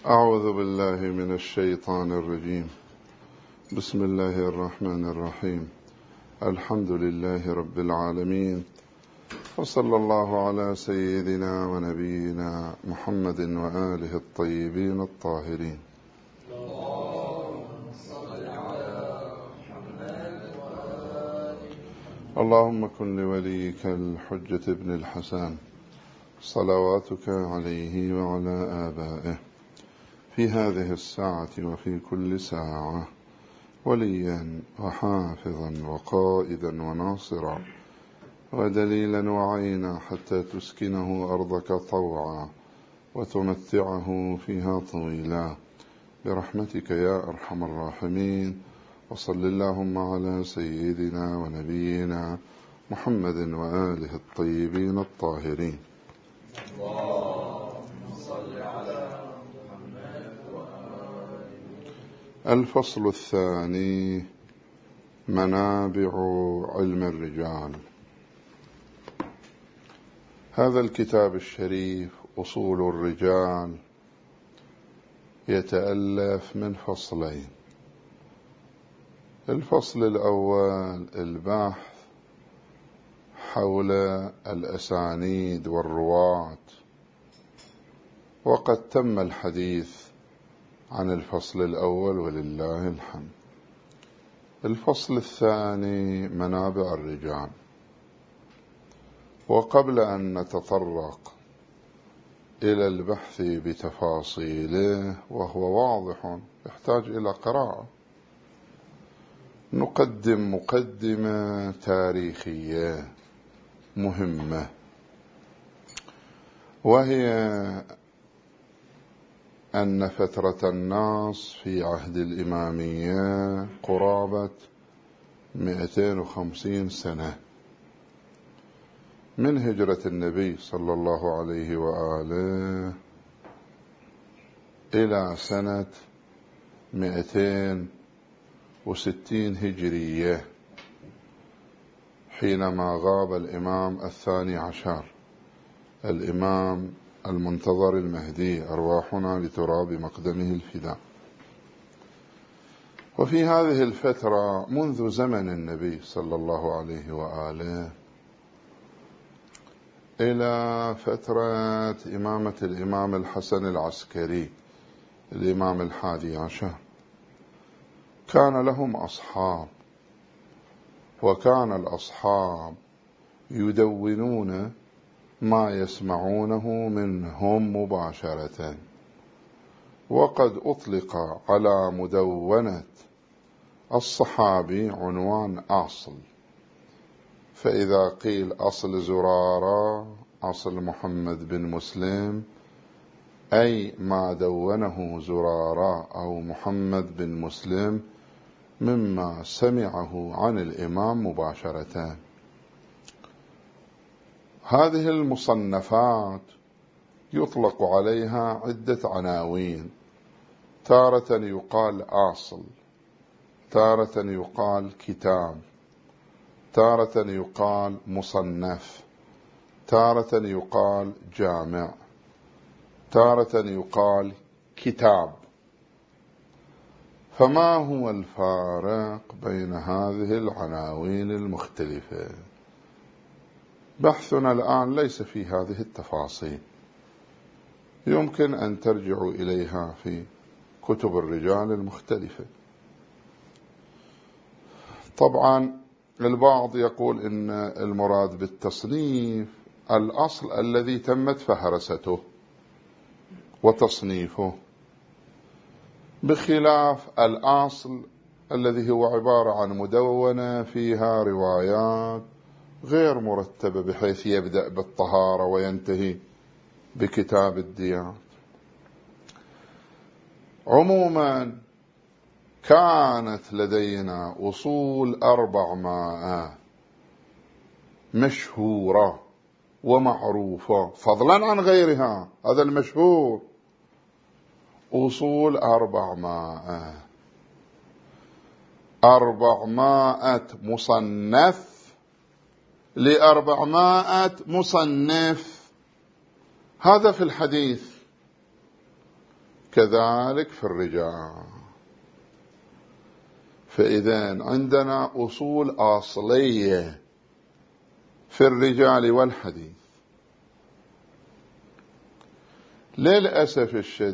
أعوذ بالله من الشيطان الرجيم. بسم الله الرحمن الرحيم. الحمد لله رب العالمين، وصلى الله على سيدنا ونبينا محمد وآله الطيبين الطاهرين. اللهم كن لوليك الحجة ابن الحسن صلواتك عليه وعلى آبائه في هذه الساعة وفي كل ساعة وليا وحافظا وقائدا وناصرا ودليلا وعينا حتى تسكنه أرضك طوعا وتمتعه فيها طويلا برحمتك يا أرحم الراحمين. وصل اللهم على سيدنا ونبينا محمد وآله الطيبين الطاهرين. الفصل الثاني: منابع علم الرجال. هذا الكتاب الشريف أصول الرجال يتألف من فصلين. الفصل الأول البحث حول الأسانيد والرواة، وقد تم الحديث عن الفصل الأول ولله الحمد. الفصل الثاني منابع الرجال. وقبل أن نتطرق إلى البحث بتفاصيله وهو واضح يحتاج إلى قراءة، نقدم مقدمة تاريخية مهمة، وهي أن فترة النص في عهد الإمامية قرابة 250 سنة من هجرة النبي صلى الله عليه وآله إلى سنة 260 هجرية، حينما غاب الإمام الثاني عشر، الإمام المنتظر المهدي، أرواحنا لتراب مقدمه الفداء. وفي هذه الفترة منذ زمن النبي صلى الله عليه وآله إلى فترة إمامة الإمام الحسن العسكري الإمام الحادي عشر، كان لهم أصحاب، وكان الأصحاب يدونون ما يسمعونه منهم مباشرة. وقد أطلق على مدونة الصحابي عنوان أصل، فإذا قيل أصل زرارة، أصل محمد بن مسلم، أي ما دونه زرارة أو محمد بن مسلم مما سمعه عن الإمام مباشرة. هذه المصنفات يطلق عليها عدة عناوين، تارة يقال أصل، تارة يقال كتاب، تارة يقال مصنف، تارة يقال جامع، تارة يقال كتاب. فما هو الفارق بين هذه العناوين المختلفة؟ بحثنا الآن ليس في هذه التفاصيل، يمكن أن ترجعوا إليها في كتب الرجال المختلفة. طبعا البعض يقول إن المراد بالتصنيف الأصل الذي تمت فهرسته وتصنيفه، بخلاف الأصل الذي هو عبارة عن مدونة فيها روايات غير مرتبة، بحيث يبدأ بالطهارة وينتهي بكتاب الديات. عموما كانت لدينا أصول 400 مشهورة ومعروفة فضلا عن غيرها، هذا المشهور. أصول 400 مصنف ل400 مصنف. هذا في الحديث. كذلك في الرجال. فإذا عندنا أصول أصلية في الرجال والحديث. للأسف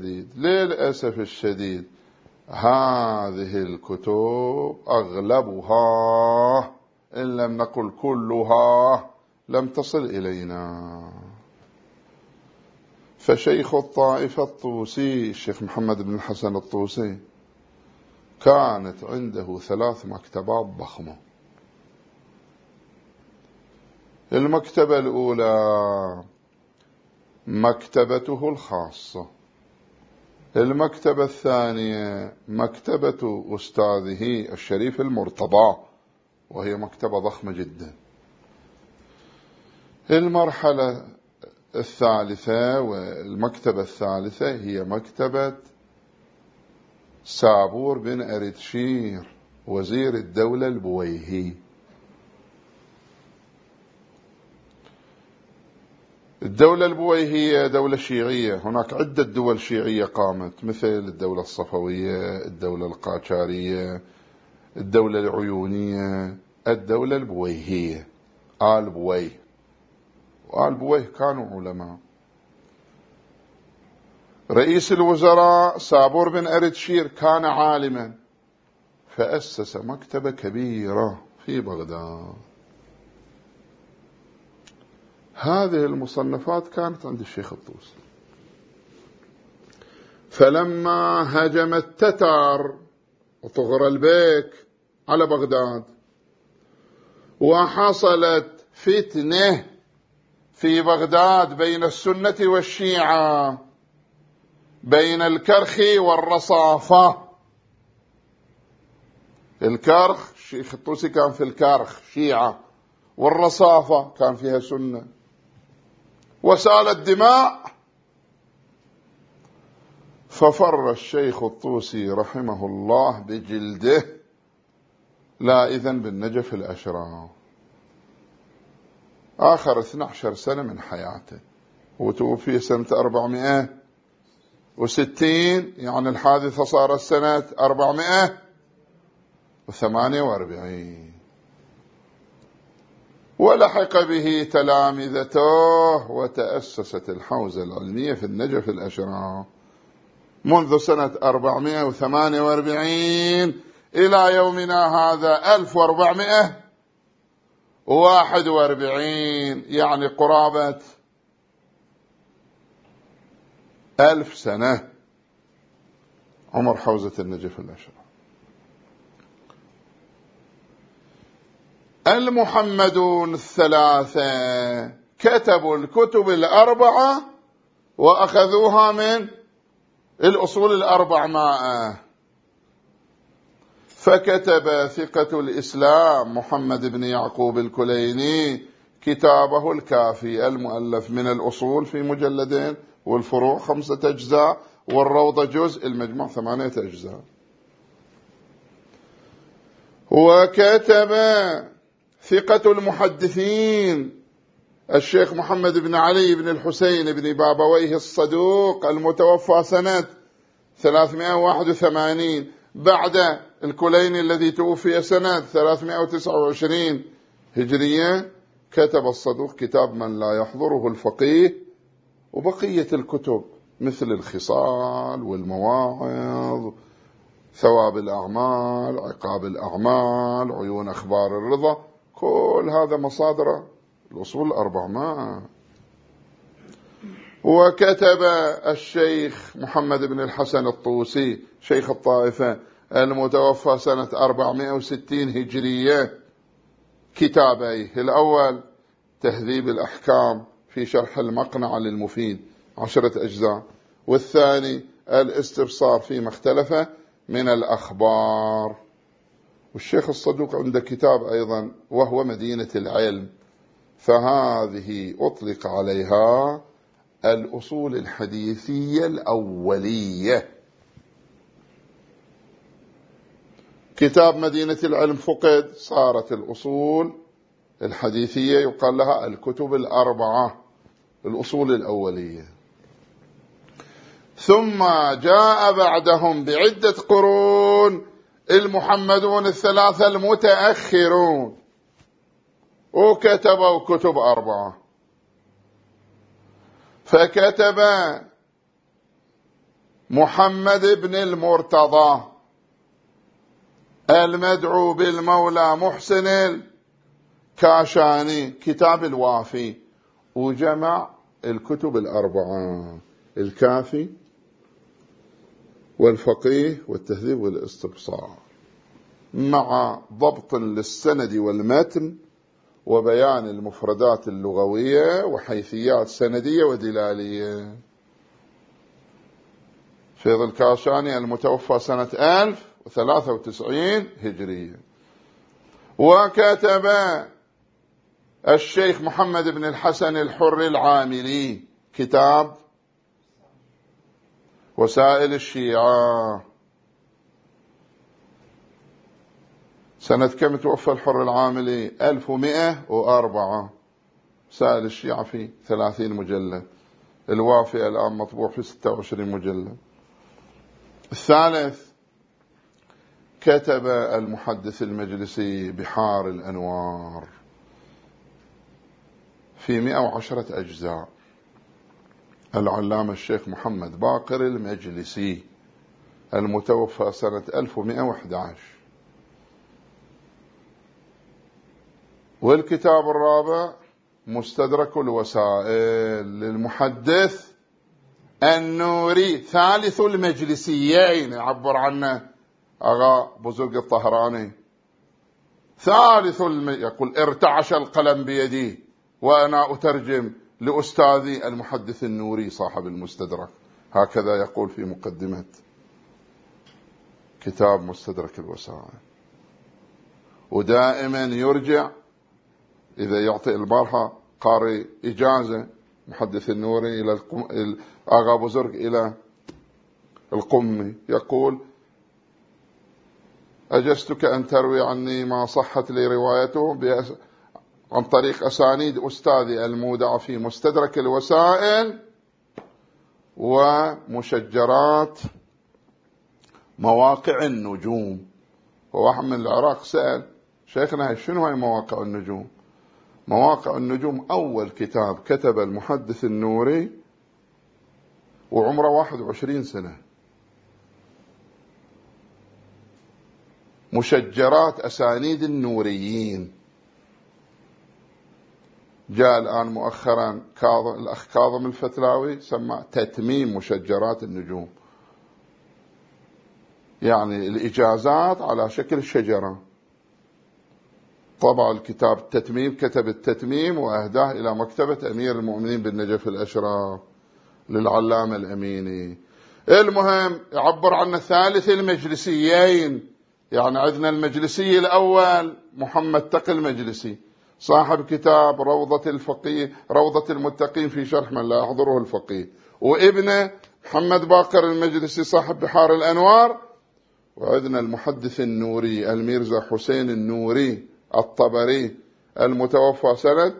الشديد هذه الكتب أغلبها إن لم نقل كلها لم تصل إلينا. فشيخ الطائفة الطوسي الشيخ محمد بن الحسن الطوسي كانت عنده 3 مكتبات ضخمة. المكتبة الأولى مكتبته الخاصة، المكتبة الثانية مكتبة أستاذه الشريف المرتضى، وهي مكتبة ضخمة جدا. المرحلة الثالثة والمكتبة الثالثة هي مكتبة سابور بن أردشير وزير الدولة البويهي. الدولة البويهية دولة شيعية، هناك عدة دول شيعية قامت مثل الدولة الصفوية، الدولة القاجارية، الدولة العيونية، الدولة البويهية. آل بويه وآل بويه كانوا علماء. رئيس الوزراء سابور بن أردشير كان عالما، فأسس مكتبة كبيرة في بغداد. هذه المصنفات كانت عند الشيخ الطوسي. فلما هجم التتار وطغرل البيك على بغداد وحصلت فتنة في بغداد بين السنة والشيعة، بين الكرخ والرصافة. الكرخ الشيخ الطوسي كان في الكرخ شيعة، والرصافة كان فيها سنة، وسالت دماء. ففر الشيخ الطوسي رحمه الله بجلده لاذا بالنجف الأشراف. آخر 12 سنة من حياته، وتوفي سنة 460، يعني الحادثة صارت سنة 448. ولحق به تلامذته، وتأسست الحوزة العلمية في النجف الأشراف منذ سنة 448 إلى يومنا هذا 1441، يعني قرابة 1000 سنة عمر حوزة النجف الأشراف. المحمدون الثلاثة كتبوا الكتب الأربعة وأخذوها من الأصول ال400. فكتب ثقة الإسلام محمد بن يعقوب الكليني كتابه الكافي المؤلف من الأصول في مجلدين، والفروع 5 أجزاء، والروضة جزء، المجموع 8 أجزاء. وكتب ثقة المحدثين الشيخ محمد بن علي بن الحسين بن بابويه الصدوق المتوفى سنة 381 بعد الكليني الذي توفي سنة 329 هجرية. كتب الصدوق كتاب من لا يحضره الفقيه، وبقية الكتب مثل الخصال والمواعظ، ثواب الأعمال، عقاب الأعمال، عيون أخبار الرضا، كل هذا مصادر الأصول 400. وكتب الشيخ محمد بن الحسن الطوسي شيخ الطائفة المتوفى سنة 460 هجرية كتابيه: الأول تهذيب الأحكام في شرح المقنع للمفيد 10 أجزاء، والثاني الاستبصار فيما اختلف من الأخبار. والشيخ الصدوق عنده كتاب أيضا وهو مدينة العلم، فهذه أطلق عليها الأصول الحديثية الأولية. كتاب مدينة العلم فقد، صارت الأصول الحديثية يقال لها الكتب ال4، الأصول الأولية. ثم جاء بعدهم بعدة قرون المحمدون الثلاثة المتأخرون وكتبوا كتب 4. فكتب محمد بن المرتضى المدعو بالمولى محسن الكاشاني كتاب الوافي، وجمع الكتب 4: الكافي والفقيه والتهذيب والاستبصار، مع ضبط للسند والمتن وبيان المفردات اللغوية وحيثيات سندية ودلالية. فيض الكاشاني المتوفى سنة 1093 هجرية. وكتب الشيخ محمد بن الحسن الحر العاملي كتاب وسائل الشيعة. سنة كم توفى الحر العاملي؟ 1104. وسائل الشيعة في 30 مجلد، الوافي الآن مطبوع في 26 مجلد. الثالث كتب المحدث المجلسي بحار الأنوار في 110 أجزاء، العلامة الشيخ محمد باقر المجلسي المتوفى سنة 1111. والكتاب الرابع مستدرك الوسائل للمحدث النوري ثالث المجلسيين، يعبر عنه أغا بزرق الطهراني يقول ارتعش القلم بيدي وأنا أترجم لأستاذي المحدث النوري صاحب المستدرك، هكذا يقول في مقدمة كتاب مستدرك الوسائل. ودائما يرجع إذا يعطي البارحة قارئ إجازة محدث النوري إلى آغا بزرق إلى القمي، يقول أجزتك أن تروي عني ما صحت لي روايته عن طريق أسانيد أستاذي المودع في مستدرك الوسائل ومشجرات مواقع النجوم. وواحد من العراق سأل شيخنا شنو هي مواقع النجوم؟ مواقع النجوم أول كتاب كتب المحدث النوري وعمره 21 سنة، مشجرات أسانيد النوريين. جاء الآن مؤخرا الأخ كاظم الفتلاوي سمى تتميم مشجرات النجوم، يعني الإجازات على شكل شجرة. طبع الكتاب التتميم، كتب التتميم وأهداه إلى مكتبة أمير المؤمنين بالنجف الأشراف للعلامة الأميني. المهم يعبر عن الثالث المجلسيين، يعني عندنا المجلسي الأول محمد تقي المجلسي صاحب كتاب روضة المتقين في شرح من لا يحضره الفقيه، وابنه محمد باقر المجلسي صاحب بحار الأنوار، وعندنا المحدث النوري الميرزا حسين النوري الطبري المتوفى سنة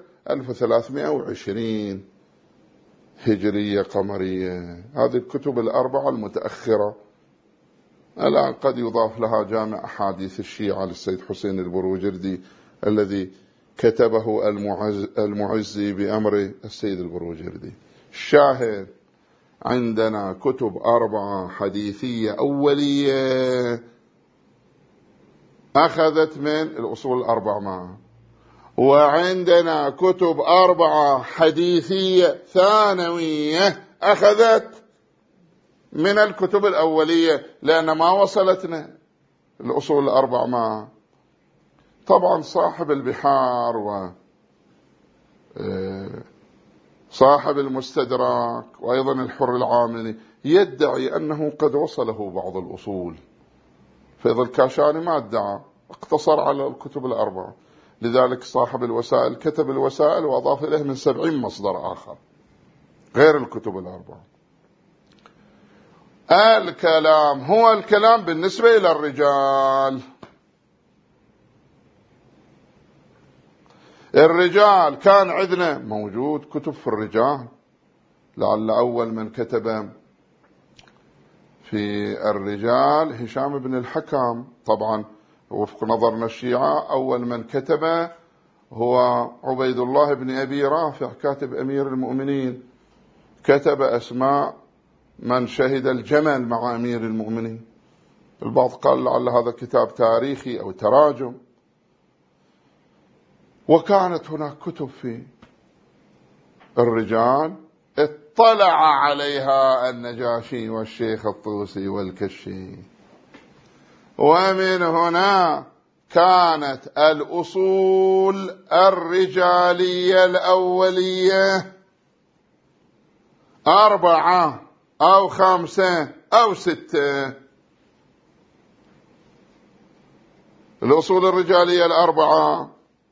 1320 هجرية قمرية. هذه الكتب 4 المتأخرة. الآن قد يضاف لها جامع أحاديث الشيعة للسيد حسين البروجردي الذي كتبه المعزي بأمر السيد البروجردي. الشاهد عندنا كتب 4 حديثية أولية أخذت من الأصول 4 معا، وعندنا كتب 4 حديثية ثانوية أخذت من الكتب الأولية، لأن ما وصلتنا الأصول 4 معا. طبعا صاحب البحار وصاحب المستدرك وأيضا الحر العاملي يدعي أنه قد وصله بعض الأصول. فيض الكاشاني ما ادعى، اقتصر على الكتب 4. لذلك صاحب الوسائل كتب الوسائل وأضاف إليه من 70 مصدر آخر غير الكتب 4. الكلام هو الكلام بالنسبة إلى الرجال. الرجال كان عندنا موجود كتب في الرجال، لعل أول من كتب في الرجال هشام بن الحكم، طبعا وفق نظرنا الشيعة أول من كتب هو عبيد الله بن أبي رافع كاتب أمير المؤمنين، كتب أسماء من شهد الجمل مع أمير المؤمنين. البعض قال لعل هذا كتاب تاريخي أو تراجم. وكانت هناك كتب في الرجال اطلع عليها النجاشي والشيخ الطوسي والكشي، ومن هنا كانت الأصول الرجالية الأولية 4 أو 5 أو 6. الأصول الرجالية 4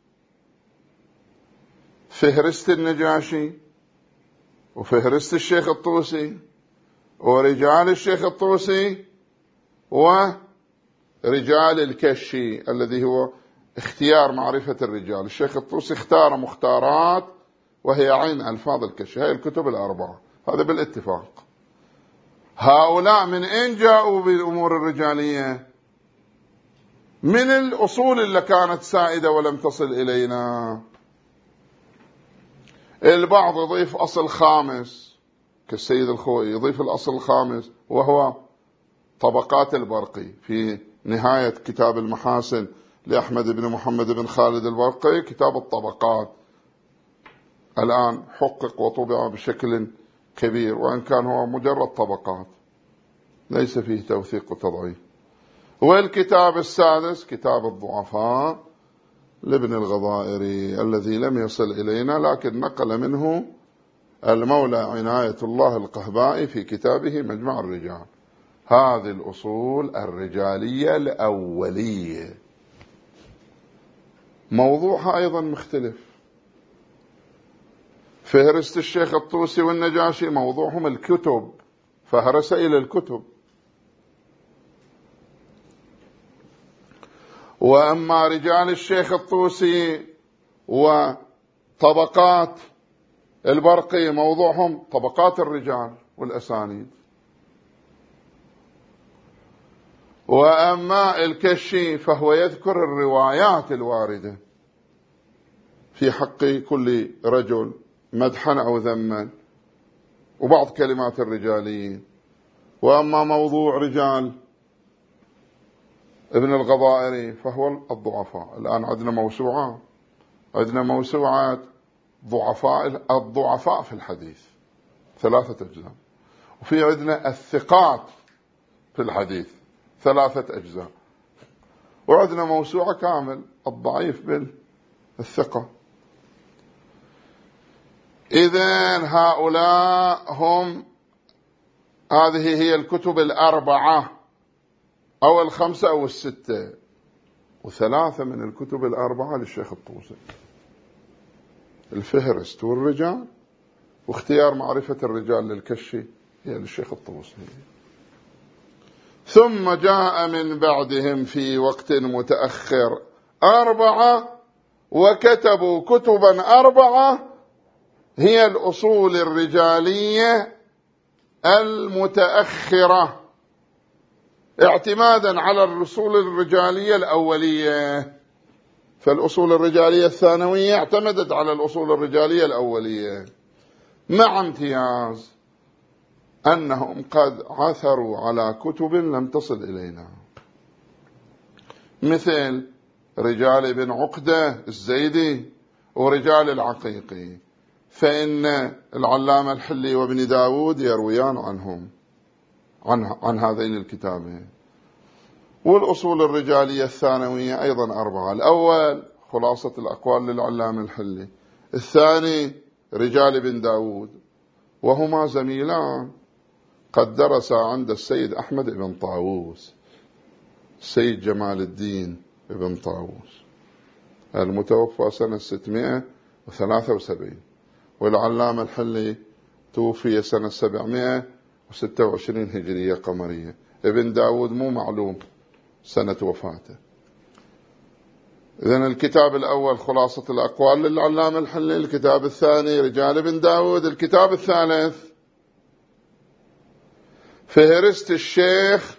فهرست النجاشي، وفهرست الشيخ الطوسي، ورجال الشيخ الطوسي، ورجال الكشي الذي هو اختيار معرفة الرجال. الشيخ الطوسي اختار مختارات وهي عين ألفاظ الكشي. هاي الكتب 4 هذا بالاتفاق. هؤلاء من أين جاءوا بالأمور الرجالية؟ من الأصول اللي كانت سائدة ولم تصل إلينا. البعض يضيف أصل خامس كالسيد الخوئي، يضيف الأصل الخامس وهو طبقات البرقي في نهاية كتاب المحاسن لأحمد بن محمد بن خالد البرقي، كتاب الطبقات الآن حقق وطبع بشكل كبير، وإن كان هو مجرد طبقات ليس فيه توثيق وتضعيف. والكتاب السادس كتاب الضعفاء لابن الغضائري الذي لم يصل إلينا، لكن نقل منه المولى عناية الله القهبائي في كتابه مجمع الرجال. هذه الأصول الرجالية الأولية. موضوعها أيضا مختلف. فهرست الشيخ الطوسي والنجاشي موضوعهم الكتب، فهرس إلى الكتب. وأما رجال الشيخ الطوسي وطبقات البرقي موضوعهم طبقات الرجال والأسانيد. وأما الكشي فهو يذكر الروايات الواردة في حق كل رجل مدحا أو ذما وبعض كلمات الرجاليين. وأما موضوع رجال ابن الغضائري فهو الضعفاء. الآن عندنا موسوعة الضعفاء في الحديث 3 أجزاء، وفي عندنا الثقات في الحديث 3 أجزاء، وعندنا موسوعة كامل الضعيف بالثقة. إذن هؤلاء هذه هي الكتب 4 أو 5 أو 6، و3 من الكتب 4 للشيخ الطوسي: الفهرست والرجال، واختيار معرفة الرجال للكشي هي للشيخ الطوسي. ثم جاء من بعدهم في وقت متأخر 4 وكتبوا كتبا 4 هي الأصول الرجالية المتأخرة، اعتمادا على الأصول الرجالية الأولية. فالأصول الرجالية الثانوية اعتمدت على الأصول الرجالية الأولية، مع امتياز أنهم قد عثروا على كتب لم تصل إلينا، مثل رجال ابن عقدة الزيدي ورجال العقيقي، فإن العلامة الحلي وابن داود يرويان عنهم عن هذين الكتابين. والأصول الرجالية الثانوية أيضا 4: الأول خلاصة الأقوال للعلامة الحلي، الثاني رجال ابن داود، وهما زميلان قد درسا عند السيد أحمد بن طاووس، السيد جمال الدين بن طاووس المتوفى سنة 673، والعلامة الحلي توفي سنة 726 هجرية قمرية. ابن داود مو معلوم سنة وفاته. إذن الكتاب الأول خلاصة الأقوال للعلامة الحلي، الكتاب الثاني رجال ابن داود، الكتاب الثالث فهرست الشيخ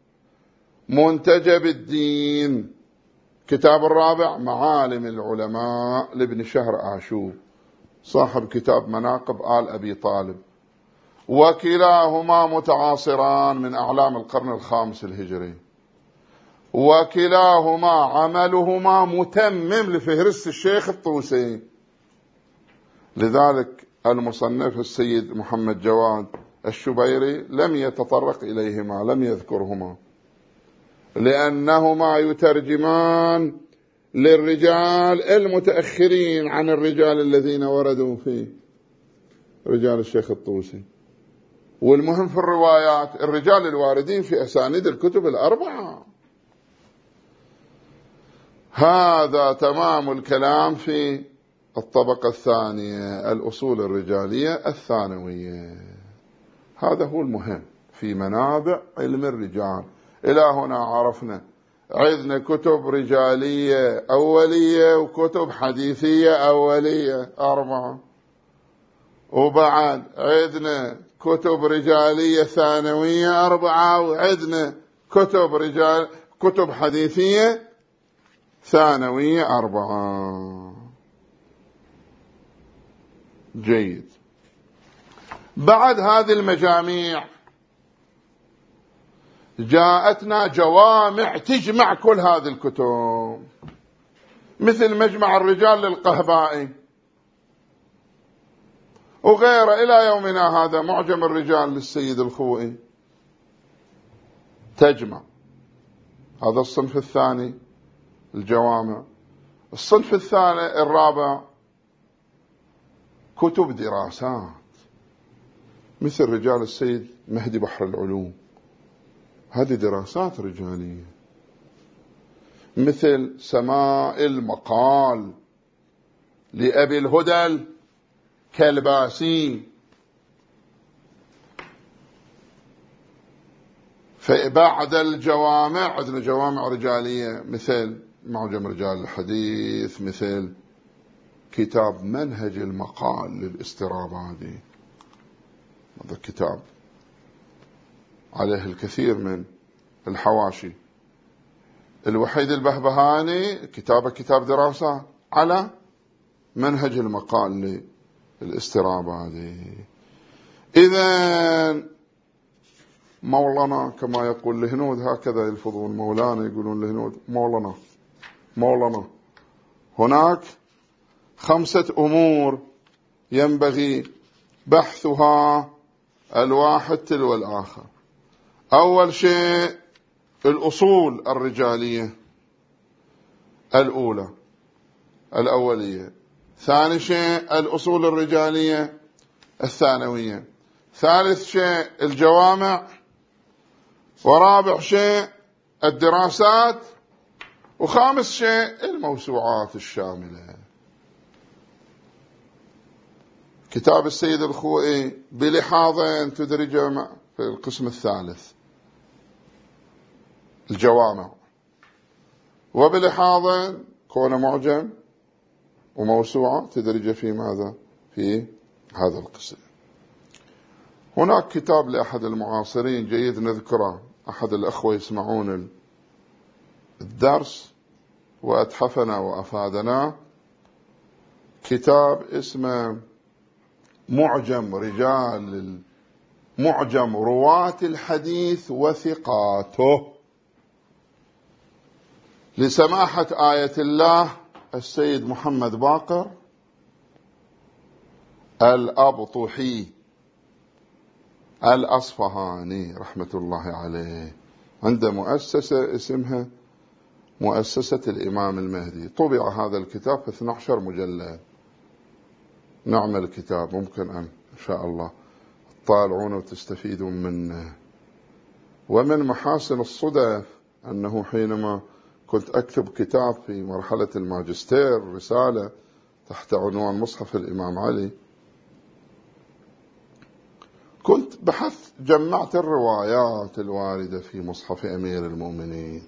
منتجب الدين. كتاب الرابع معالم العلماء لابن شهر آشوب صاحب كتاب مناقب آل أبي طالب، وكلاهما متعاصران من أعلام القرن الخامس الهجري، وكلاهما عملهما متمم لفهرست الشيخ الطوسي. لذلك المصنف السيد محمد جواد الشبيري لم يتطرق إليهما، لم يذكرهما، لأنهما يترجمان للرجال المتأخرين عن الرجال الذين وردوا فيه، رجال الشيخ الطوسي. والمهم في الروايات الرجال الواردين في أسانيد الكتب الأربعة. هذا تمام الكلام في الطبقة الثانية، الأصول الرجالية الثانوية. هذا هو المهم في منابع علم الرجال. إلى هنا عرفنا عندنا كتب رجالية أولية وكتب حديثية أولية 4، وبعد عندنا كتب رجالية ثانوية 4، وعندنا كتب حديثية ثانوية 4. جيد. بعد هذه المجاميع جاءتنا جوامع تجمع كل هذه الكتب، مثل مجمع الرجال للقهبائي وغيره. إلى يومنا هذا معجم الرجال للسيد الخوئي تجمع. هذا الصنف الثاني الجوامع. الصنف الثالث الرابع كتب دراسات مثل رجال السيد مهدي بحر العلوم، هذه دراسات رجالية. مثل سماء المقال لأبي الهدى الكلباسي. فبعد الجوامع عندنا جوامع رجالية مثل معجم رجال الحديث، مثل كتاب منهج المقال للاسترابادي، هذا كتاب عليه الكثير من الحواشي. الوحيد البهبهاني كتاب دراسة على منهج المقال للاسترابادي. إذن مولانا كما يقول الهنود هكذا يلفظون مولانا، يقولون الهنود مولانا. هناك 5 أمور ينبغي بحثها الواحد تلو الآخر. أول شيء الأصول الرجالية الأولية. ثاني شيء الأصول الرجالية الثانوية. ثالث شيء الجوامع. ورابع شيء الدراسات. وخامس شيء الموسوعات الشاملة. كتاب السيد الخوئي بلحاظين تدرج في القسم الثالث الجوامع، وبلحاظين كون معجم وموسوعة تدرج في ماذا؟ في هذا القسم. هناك كتاب لأحد المعاصرين جيد نذكره، أحد الأخوة يسمعون الدرس وأتحفنا وأفادنا، كتاب اسمه معجم رواة الحديث وثقاته لسماحة آية الله السيد محمد باقر الأبطحي الأصفهاني رحمة الله عليه. عنده مؤسسة اسمها مؤسسة الإمام المهدي. طبع هذا الكتاب في 12 مجلد. نعم الكتاب ممكن أن شاء الله تطالعون وتستفيدون منه. ومن محاسن الصدف أنه حينما كنت أكتب كتاب في مرحلة الماجستير رسالة تحت عنوان مصحف الإمام علي، كنت جمعت الروايات الواردة في مصحف أمير المؤمنين،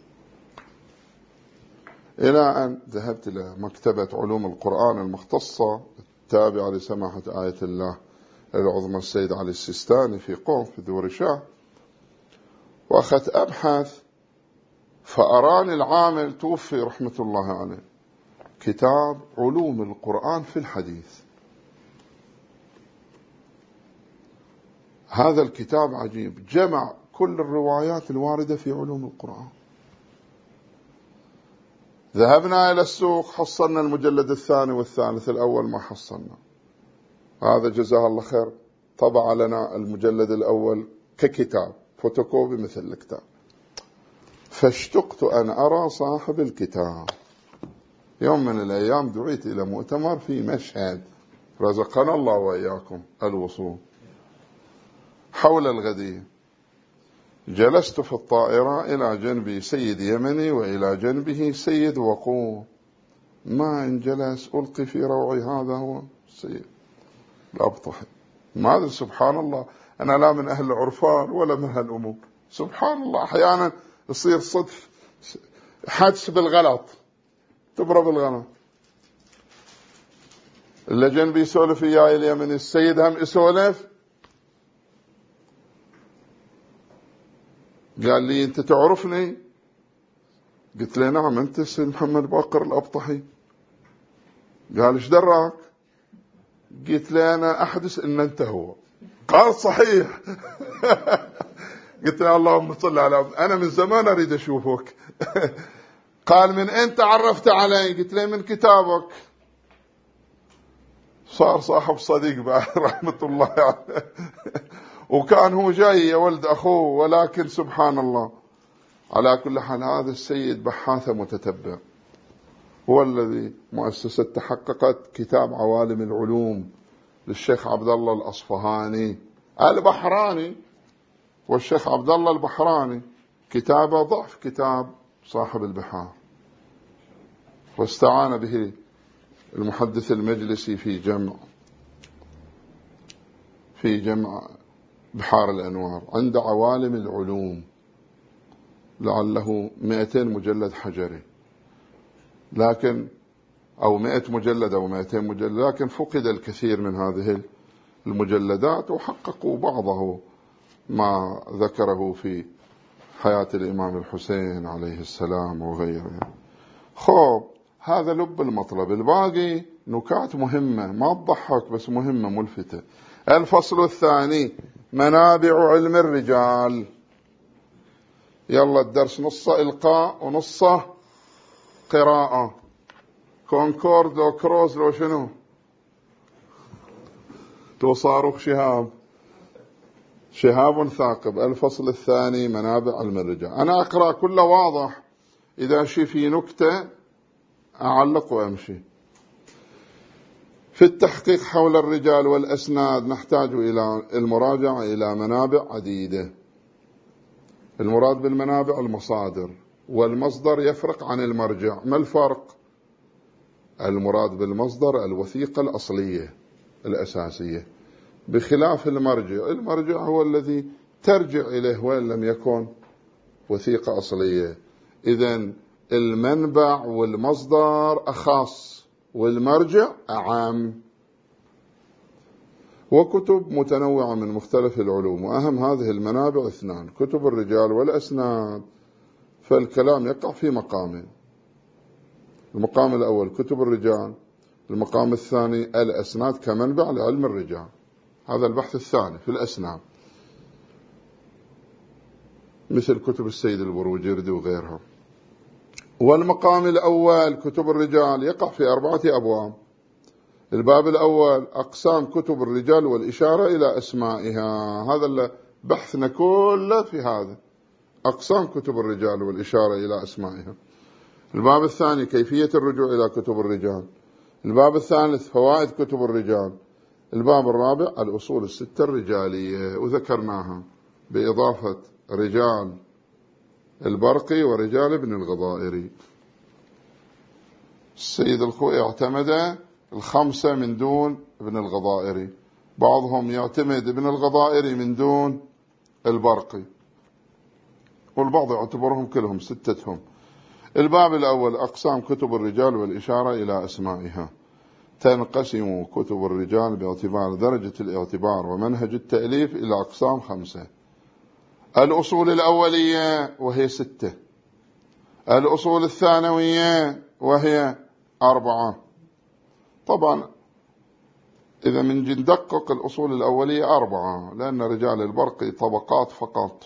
إلى أن ذهبت إلى مكتبة علوم القرآن المختصة التابعة لسماحة آية الله العظمى السيد علي السيستاني في قوم في ذور شاه، وأخذت أبحث، فأراني العامل توفي رحمة الله عليه كتاب علوم القرآن في الحديث. هذا الكتاب عجيب، جمع كل الروايات الواردة في علوم القرآن. ذهبنا إلى السوق، حصلنا المجلد الثاني والثالث، الأول ما حصلنا. هذا جزاه الله خير طبع لنا المجلد الأول ككتاب فوتوكوبي مثل الكتاب، فاشتقت أن أرى صاحب الكتاب. يوم من الأيام دعيت إلى مؤتمر في مشهد، رزقنا الله وإياكم الوصول، حول الغدير. جلست في الطائرة، إلى جنبي سيد يمني وإلى جنبه سيد وقور. ما إن جلس ألقي في روعي هذا هو السيد الأبطحي. ماذا سبحان الله، أنا لا من أهل العرفان ولا من أهل الأمور. سبحان الله أحيانا يصير صدف، حدس بالغلط، تبرى بالغلط. اللي جنبي يسولف إياي اليمني، السيد هم يسولف. قال لي أنت تعرفني؟ قلت له نعم، أنت السيد محمد باقر الأبطحي. قال إيش دراك؟ قلت له أنا أحدث إن أنت هو. قال صحيح. قلت له اللهم صل على، أنا من زمان أريد أشوفك. قال من أنت عرفت علي؟ قلت له من كتابك. صار صاحب صديق بعد رحمة الله عليه. وكان هو جاي يا ولد أخوه، ولكن سبحان الله. على كل حال هذا السيد بحاث متتبع، هو الذي مؤسسة تحققت كتاب عوالم العلوم للشيخ عبد الله الأصفهاني البحراني، والشيخ عبد الله البحراني كتابه ضعف كتاب صاحب البحار، واستعان به المحدث المجلسي في جمع بحار الأنوار. عند عوالم العلوم لعله 200 مجلد حجري، لكن أو 100 مجلد أو 200 مجلد، لكن فقد الكثير من هذه المجلدات، وحققوا بعضه ما ذكره في حياة الإمام الحسين عليه السلام وغيره. خب هذا لب المطلب، الباقي نكات مهمة ما تضحك بس مهمة ملفتة. الفصل الثاني منابع علم الرجال. يلا الدرس نصه إلقاء ونصه قراءة، كونكورد لو كروز لو شنو، لو صاروخ شهاب ثاقب. الفصل الثاني منابع علم الرجال. أنا أقرأ كله واضح، إذا شي في نكتة أعلق وأمشي. في التحقيق حول الرجال والأسناد نحتاج إلى المراجعة إلى منابع عديدة. المراد بالمنابع المصادر، والمصدر يفرق عن المرجع. ما الفرق؟ المراد بالمصدر الوثيقة الأصلية الأساسية، بخلاف المرجع. المرجع هو الذي ترجع إليه وإن لم يكن وثيقة أصلية. إذن المنبع والمصدر أخص، والمرجع أعم. وكتب متنوعة من مختلف العلوم، وأهم هذه المنابع 2: كتب الرجال والأسناد. فالكلام يقع في مقامين: المقام الأول كتب الرجال، المقام الثاني الأسناد كمنبع لعلم الرجال. هذا البحث الثاني في الأسناد، مثل كتب السيد البروجردي وغيرها. والمقام الأول كتب الرجال يقع في 4 أبواب. الباب الأول أقسام كتب الرجال والإشارة إلى أسمائها. هذا اللي بحثنا كله في هذا، أقسام كتب الرجال والإشارة إلى أسمائها. الباب الثاني كيفية الرجوع إلى كتب الرجال. الباب الثالث فوائد كتب الرجال. الباب الرابع الأصول الستة الرجالية، وذكرناها بإضافة رجال البرقي ورجال ابن الغضائري. السيد الخوئي اعتمد 5 من دون ابن الغضائري، بعضهم يعتمد ابن الغضائري من دون البرقي، والبعض يعتبرهم كلهم 6. الباب الأول أقسام كتب الرجال والإشارة إلى أسمائها. تنقسم كتب الرجال باعتبار درجة الاعتبار ومنهج التأليف إلى أقسام 5: الأصول الأولية وهي 6، الأصول الثانوية وهي 4. طبعا إذا من ندقق الأصول الأولية 4، لأن رجال البرقي طبقات فقط،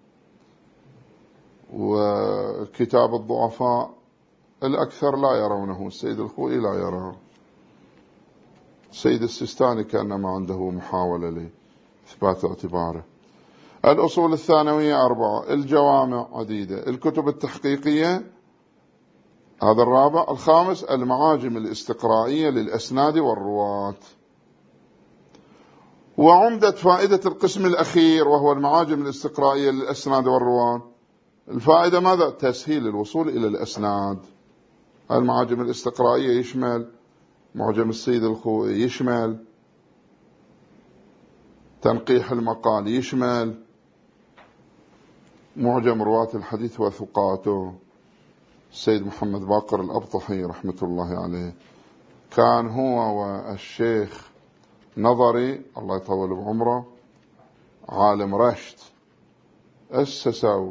وكتاب الضعفاء الأكثر لا يرونه، السيد الخوئي لا يراه، السيد السيستاني كأنما عنده محاولة لإثبات اعتباره. الأصول الثانوية 4، الجوامع عديدة، الكتب التحقيقية هذا 4، 5 المعاجم الاستقرائية للأسناد والرواة. وعمدة فائدة القسم الأخير وهو المعاجم الاستقرائية للأسناد والرواة، الفائدة ماذا؟ تسهيل الوصول إلى الأسناد. المعاجم الاستقرائية يشمل معجم السيد الخوئي، يشمل تنقيح المقال، يشمل معجم رواة الحديث وثقاته. السيد محمد باقر الأبطحي رحمة الله عليه كان هو والشيخ نظري الله يطول بعمره عالم رشت أسسوا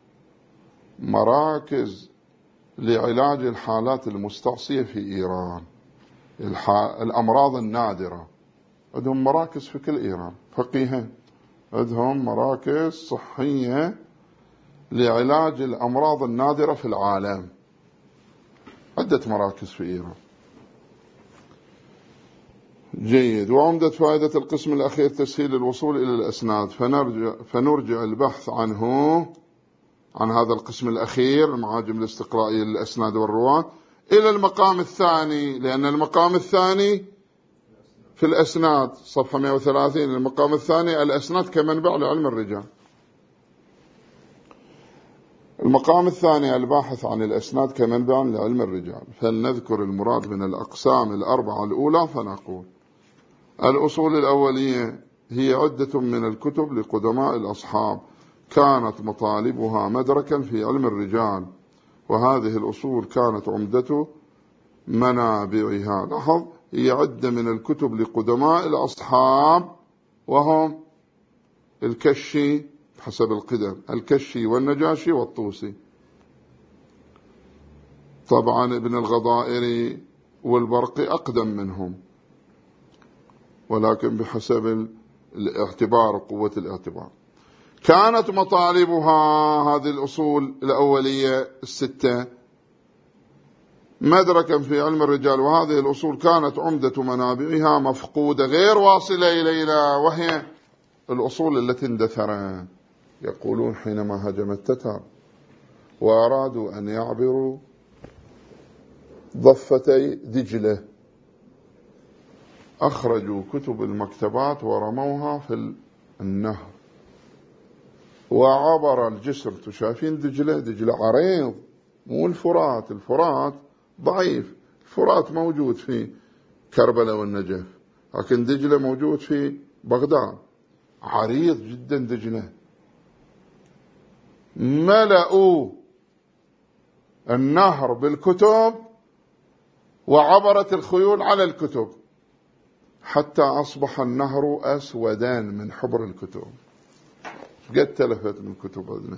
مراكز لعلاج الحالات المستعصية في إيران، الأمراض النادرة. عندهم مراكز في كل إيران، فقيهين عندهم مراكز صحية لعلاج الأمراض النادرة في العالم، عدة مراكز في إيران. جيد. وعمدة فائدة القسم الأخير تسهيل الوصول إلى الأسناد، فنرجع البحث عنه عن هذا القسم الأخير المعاجم الاستقرائية للأسناد والرواة إلى المقام الثاني، لأن المقام الثاني في الأسناد صفحة 130، المقام الثاني الأسناد كمنبع لعلم الرجال. المقام الثاني الباحث عن الأسناد كمنبع لعلم الرجال. فلنذكر المراد من الأقسام 4 الأولى، فنقول الأصول الأولية هي عدة من الكتب لقدماء الأصحاب كانت مطالبها مدركا في علم الرجال، وهذه الأصول كانت عمدة منابعها. لاحظ، هي عدة من الكتب لقدماء الأصحاب وهم الكشي حسب القدم، الكشي والنجاشي والطوسي. طبعا ابن الغضائري والبرقي أقدم منهم، ولكن بحسب الاعتبار قوة الاعتبار. كانت مطالبها هذه الأصول الأولية 6 مدركا في علم الرجال، وهذه الأصول كانت عمدة منابعها مفقودة غير واصلة إلينا، وهي الأصول التي اندثرت. يقولون حينما هجم التتار وأرادوا أن يعبروا ضفتي دجلة أخرجوا كتب المكتبات ورموها في النهر، وعبر الجسر. تشافين دجلة عريض، مو الفرات، الفرات ضعيف، الفرات موجود في كربلاء والنجف، لكن دجلة موجود في بغداد، عريض جدا دجلة. ملأوا النهر بالكتب وعبرت الخيول على الكتب حتى أصبح النهر أسودان من حبر الكتب. قد تلفت من كتب هذه.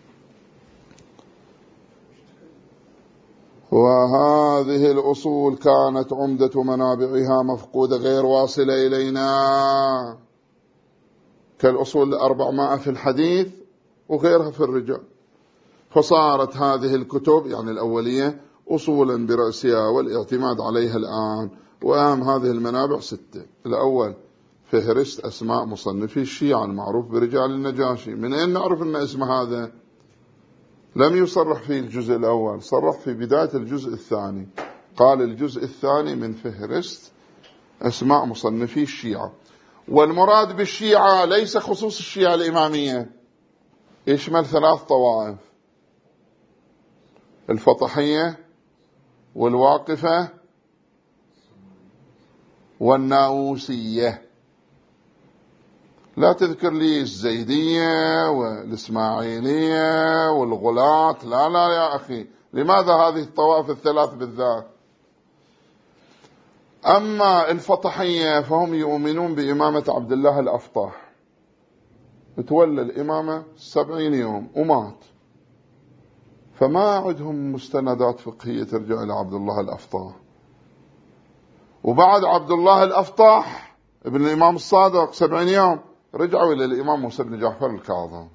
وهذه الأصول كانت عمدة منابعها مفقودة غير واصلة إلينا، كالأصول 400 في الحديث وغيرها في الرجال. فصارت هذه الكتب يعني الأولية أصولا برأسها والاعتماد عليها الآن. وأهم هذه المنابع 6. الأول فهرست أسماء مصنفي الشيعة المعروف برجال النجاشي. من أين نعرف أن اسم هذا؟ لم يصرح في الجزء الأول، صرح في بداية الجزء الثاني، قال الجزء الثاني من فهرست أسماء مصنفي الشيعة. والمراد بالشيعة ليس خصوص الشيعة الإمامية، يشمل 3 طوائف: الفطحية والواقفة والناووسية. لا تذكر لي الزيدية والإسماعيلية والغلاة، لا لا يا أخي، لماذا هذه الطوائف الثلاث بالذات؟ أما الفطحية فهم يؤمنون بإمامة عبد الله الأفطح، تولى الإمامة 70 يوم ومات، فما عندهم مستندات فقهية ترجع إلى عبد الله الأفطاح. وبعد عبد الله الأفطاح ابن الإمام الصادق 70 يوم رجعوا إلى الإمام موسى بن جعفر الكاظم.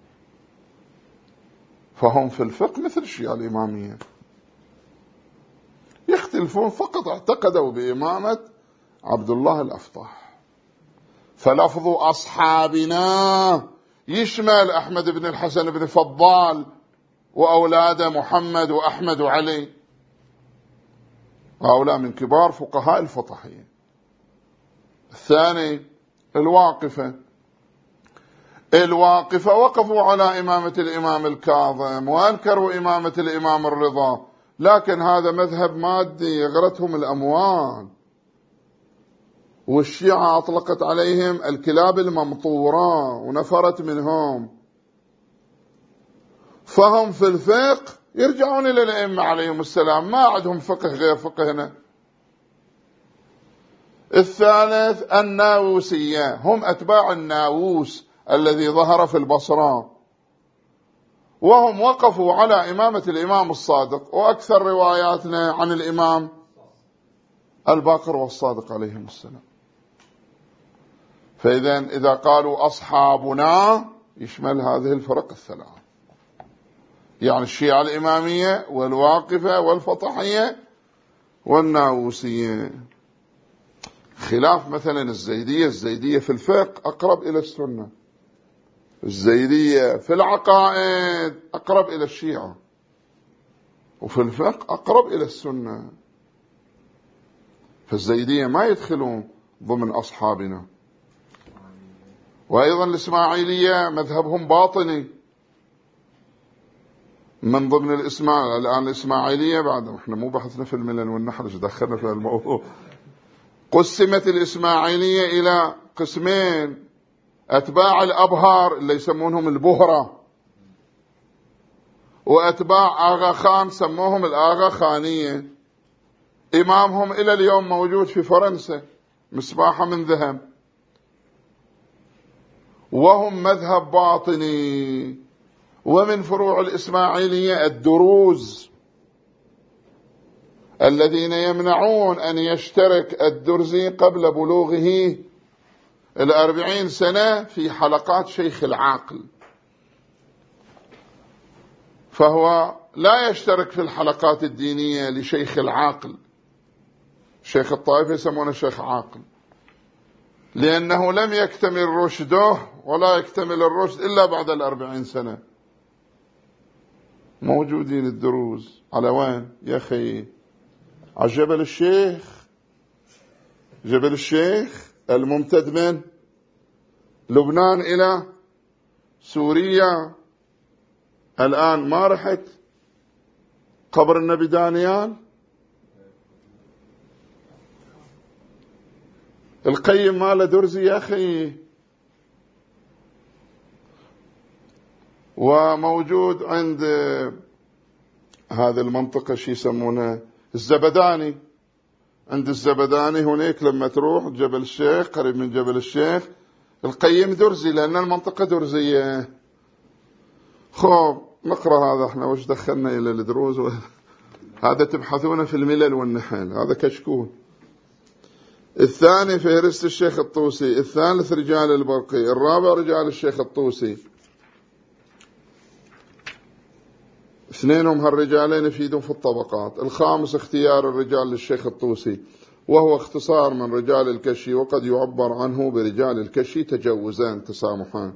فهم في الفقه مثل الشيعة الإمامية، يختلفون فقط اعتقدوا بإمامة عبد الله الأفطاح. فلفظ أصحابنا يشمل أحمد بن الحسن بن فضال وأولاده محمد وأحمد وعلي، هؤلاء من كبار فقهاء الفطحية. الثاني الواقفة وقفوا على إمامة الإمام الكاظم وأنكروا إمامة الإمام الرضا، لكن هذا مذهب مادي يغرتهم الأموال، والشيعة أطلقت عليهم الكلاب الممطورة ونفرت منهم. فهم في الفقه يرجعون إلى الأئمة عليهم السلام، ما عندهم فقه غير فقهنا. الثالث الناووسية، هم أتباع الناووس الذي ظهر في البصرة، وهم وقفوا على إمامة الإمام الصادق، وأكثر رواياتنا عن الإمام الباقر والصادق عليهم السلام. إذا قالوا أصحابنا يشمل هذه الفرق الثلاث، يعني الشيعة الإمامية والواقفة والفطحية والناووسية. خلاف مثلا الزيدية في الفقه أقرب إلى السنة، الزيدية في العقائد أقرب إلى الشيعة، وفي الفقه أقرب إلى السنة. فالزيدية ما يدخلون ضمن أصحابنا. وأيضا الإسماعيلية مذهبهم باطني من ضمن الآن الإسماعيلية، بعد احنا مو بحثنا في الملل والنحرج دخلنا في الموضوع. قسمت الإسماعيلية إلى قسمين: أتباع الأبهار اللي يسمونهم البهرة، وأتباع آغا خان سموهم الآغا خانية. إمامهم إلى اليوم موجود في فرنسا، مصباح من ذهب. وهم مذهب باطني. ومن فروع الإسماعيلية الدروز الذين يمنعون أن يشترك الدرزي قبل بلوغه 40 سنة في حلقات شيخ العاقل، فهو لا يشترك في الحلقات الدينية لشيخ العاقل. شيخ الطائفة يسمونه شيخ عاقل، لأنه لم يكتمل رشده ولا يكتمل الرشد إلا بعد 40 سنة. موجودين الدروز على وين يا أخي؟ على جبل الشيخ الممتد من لبنان إلى سوريا. الآن ما رحت قبر النبي دانيال؟ القيم ماله درزي يا أخي. وموجود عند هذه المنطقة شي يسمونه الزبداني. عند الزبداني هناك لما تروح جبل الشيخ، قريب من جبل الشيخ، القيم درزي لأن المنطقة درزية. خب نقرأ هذا، احنا وش دخلنا إلى الدروز هذا تبحثون في الملل والنحل، هذا كشكول. الثاني فهرست الشيخ الطوسي. الثالث رجال البرقي. الرابع رجال الشيخ الطوسي. اثنينهم هالرجالين يفيدون في الطبقات. الخامس اختيار الرجال للشيخ الطوسي، وهو اختصار من رجال الكشي، وقد يعبر عنه برجال الكشي تجوزان تسامحان.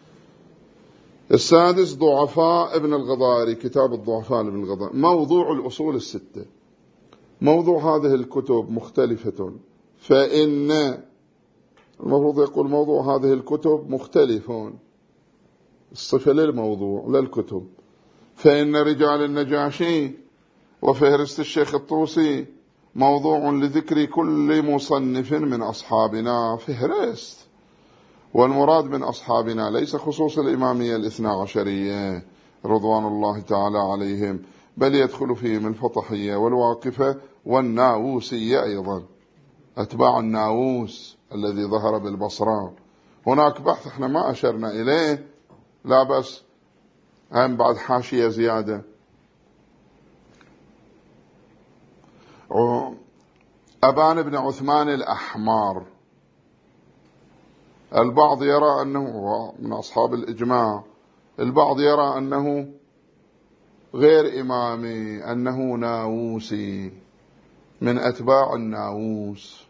السادس ضعفاء ابن الغضاري، كتاب الضعفاء ابن الغضاري. موضوع الأصول الستة. موضوع هذه الكتب مختلفة، فإن المفروض يقول موضوع هذه الكتب مختلفون، الصفة للموضوع للكتب. فإن رجال النجاشي وفهرست الشيخ الطوسي موضوع لذكر كل مصنف من أصحابنا، فهرست. والمراد من أصحابنا ليس خصوص الإمامية الاثنى عشرية رضوان الله تعالى عليهم، بل يدخل فيهم الفطحية والواقفة والناووسية أيضا، أتباع الناووس الذي ظهر بالبصرة هناك بحث احنا ما أشرنا إليه، لا بس هم بعد حاشية زيادة. أبان بن عثمان الأحمر، البعض يرى أنه من أصحاب الإجماع، البعض يرى أنه غير إمامي، أنه ناووسي من أتباع الناووس.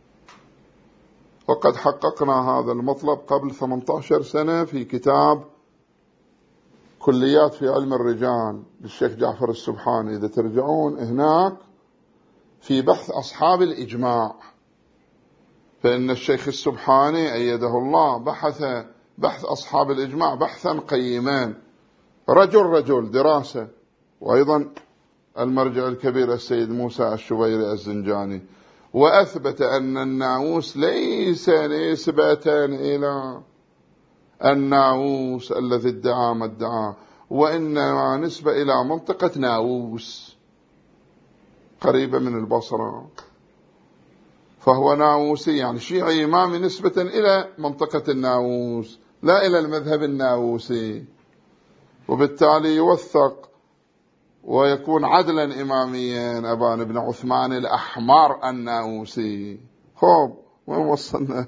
وقد حققنا هذا المطلب قبل 18 سنة في كتاب كليات في علم الرجال للشيخ جعفر السبحاني، إذا ترجعون هناك في بحث أصحاب الإجماع، فإن الشيخ السبحاني أيده الله بحث أصحاب الإجماع بحثا قيما، رجل دراسة. وأيضا المرجع الكبير السيد موسى الشبيري الزنجاني، وأثبت أن الناووس ليس نسبة إلى الناووس الذي ادعى ما ادعى، وإنما نسبة إلى منطقة ناووس قريبة من البصرة، فهو ناووسي يعني شيعي إمامي نسبة إلى منطقة الناووس لا إلى المذهب الناووسي، وبالتالي يوثق ويكون عدلا إماميا أبان بن عثمان الأحمر الناووسي. خوب وين وصلنا؟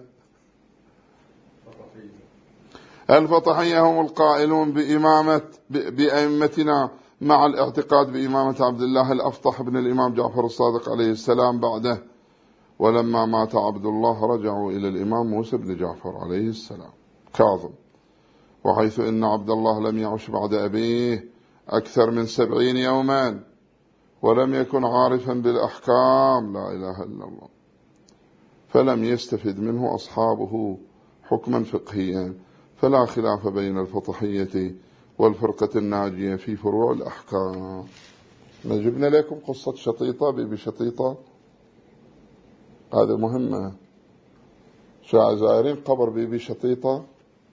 الفطحية هم القائلون بأئمتنا مع الاعتقاد بإمامة عبد الله الأفطح بن الإمام جعفر الصادق عليه السلام بعده، ولما مات عبد الله رجعوا إلى الإمام موسى بن جعفر عليه السلام كاظم، وحيث إن عبد الله لم يعش بعد أبيه أكثر من 70 يوما ولم يكن عارفا بالأحكام، لا إله إلا الله، فلم يستفد منه أصحابه حكما فقهيا، فلا خلاف بين الفطحية والفرقة الناجية في فروع الأحكام. نجبنا لكم قصة شطيطة، بيبي شطيطة، هذا مهمة. زائرين قبر بيبي شطيطة.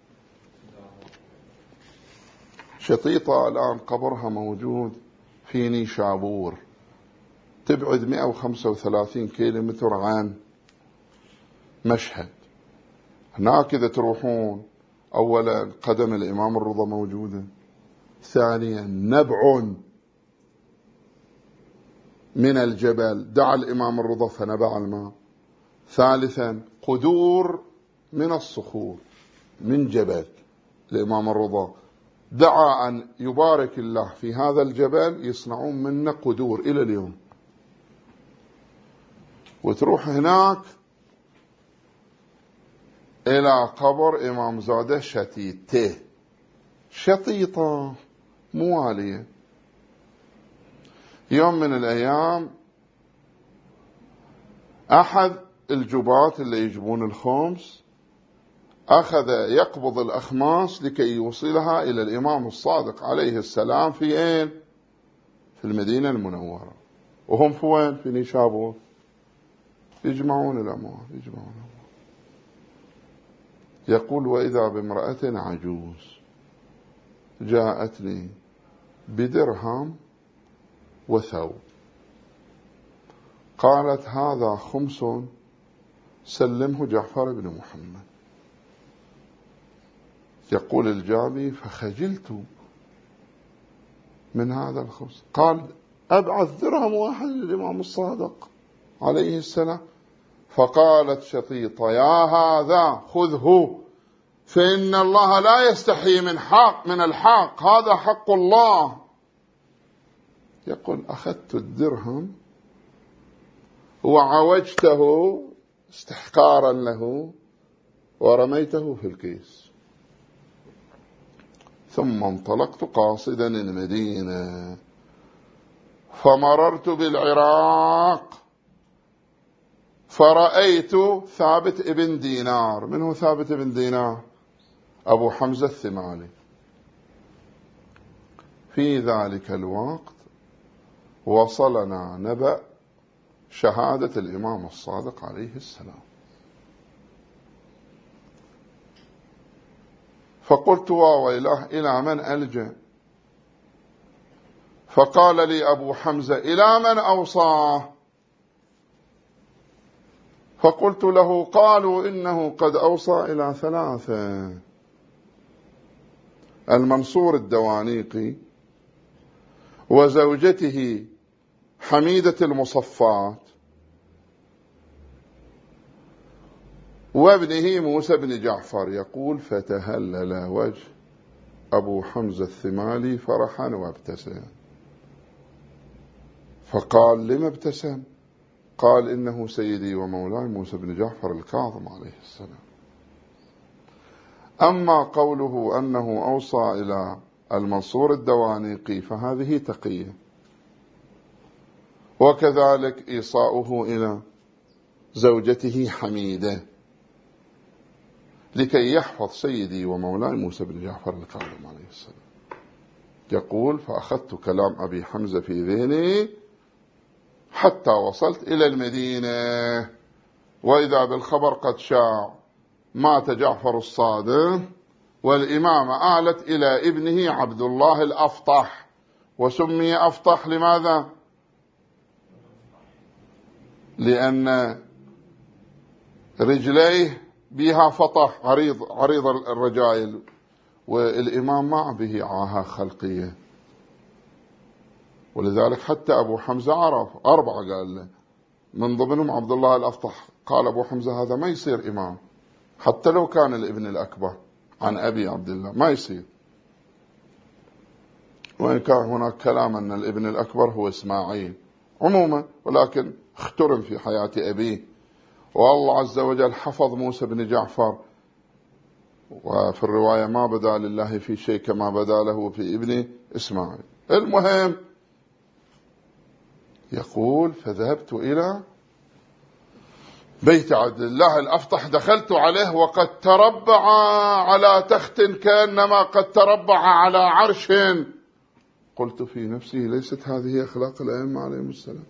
شطيطة الآن قبرها موجود في نيشابور، تبعد 135 كيلومتر عن مشهد. هناك إذا تروحون، أولا قدم الإمام الرضا موجودة، ثانيا نبع من الجبل دعا الإمام الرضا فنبع الماء، ثالثا قدور من الصخور من جبل الإمام الرضا دعا أن يبارك الله في هذا الجبل، يصنعون منه قدور إلى اليوم. وتروح هناك إلى قبر إمام زادة شتيته، شطيطة موالية. يوم من الأيام أحد الجبات اللي يجبون الخمس أخذ يقبض الأخماس لكي يوصلها إلى الإمام الصادق عليه السلام في أين؟ في المدينة المنورة، وهم في وين؟ في نيشابور. يجمعون الأموال يجمعون الأموال. يقول وإذا بامرأة عجوز جاءتني بدرهم وثوب، قالت هذا خمس سلمه جعفر بن محمد. يقول الجابي فخجلت من هذا الخمس، قال أبعث درهم واحد للإمام الصادق عليه السلام. فقالت شطيطة يا هذا خذه، فإن الله لا يستحي من الحق، هذا حق الله. يقول أخذت الدرهم وعوجته استحقارا له ورميته في الكيس، ثم انطلقت قاصدا المدينة، فمررت بالعراق فرأيت ثابت ابن دينار. من هو ثابت ابن دينار؟ أبو حمزة الثمالي. في ذلك الوقت وصلنا نبأ شهادة الإمام الصادق عليه السلام، فقلت ويله إلى من ألجأ؟ فقال لي أبو حمزة إلى من أوصاه؟ فقلت له: قالوا إنه قد أوصى إلى 3: المنصور الدوانيقي، وزوجته حميدة المصفات، وابنه موسى بن جعفر. يقول: فتهلل وجه أبو حمزة الثمالي فرحا وابتسم. فقال: لم ابتسم؟ قال: إنه سيدي ومولاي موسى بن جعفر الكاظم عليه السلام. أما قوله أنه أوصى إلى المنصور الدوانيقي فهذه تقية، وكذلك إيصاؤه إلى زوجته حميدة لكي يحفظ سيدي ومولاي موسى بن جعفر الكاظم عليه السلام. يقول: فأخذت كلام أبي حمزة في ذهني حتى وصلت إلى المدينة، وإذا بالخبر قد شاع: مات جعفر الصادق، والإمامة آلت إلى ابنه عبد الله الأفطح. وسمي أفطح لماذا؟ لأن رجليه بها فطح، عريض الرجائل، والإمام ما به عاهة خلقية، ولذلك حتى أبو حمزة عرف 4 قال له، من ضمنهم عبد الله الأفطح. قال أبو حمزة: هذا ما يصير إمام، حتى لو كان الابن الأكبر عن أبي عبد الله ما يصير. وإن كان هناك كلام أن الابن الأكبر هو إسماعيل عموما، ولكن اخترم في حياة أبيه. والله عز وجل حفظ موسى بن جعفر، وفي الرواية: ما بدا لله في شيء كما بدا له في ابن إسماعيل. المهم، يقول: فذهبت إلى بيت عبد الله الأفطح، دخلت عليه وقد تربع على تخت كأنما قد تربع على عرش. قلت في نفسي: ليست هذه أخلاق الأئمة عليهم السلام.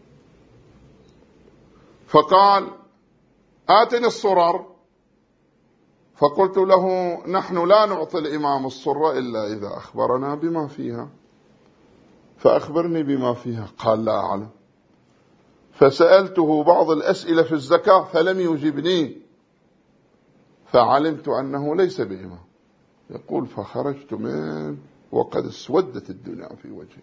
فقال: آتني الصرر. فقلت له: نحن لا نعطي الإمام الصرة إلا إذا أخبرنا بما فيها، فأخبرني بما فيها. قال: لا أعلم. فسألته بعض الأسئلة في الزكاة فلم يجبني، فعلمت أنه ليس بإمام. يقول: فخرجت منه وقد اسودت الدنيا في وجهي،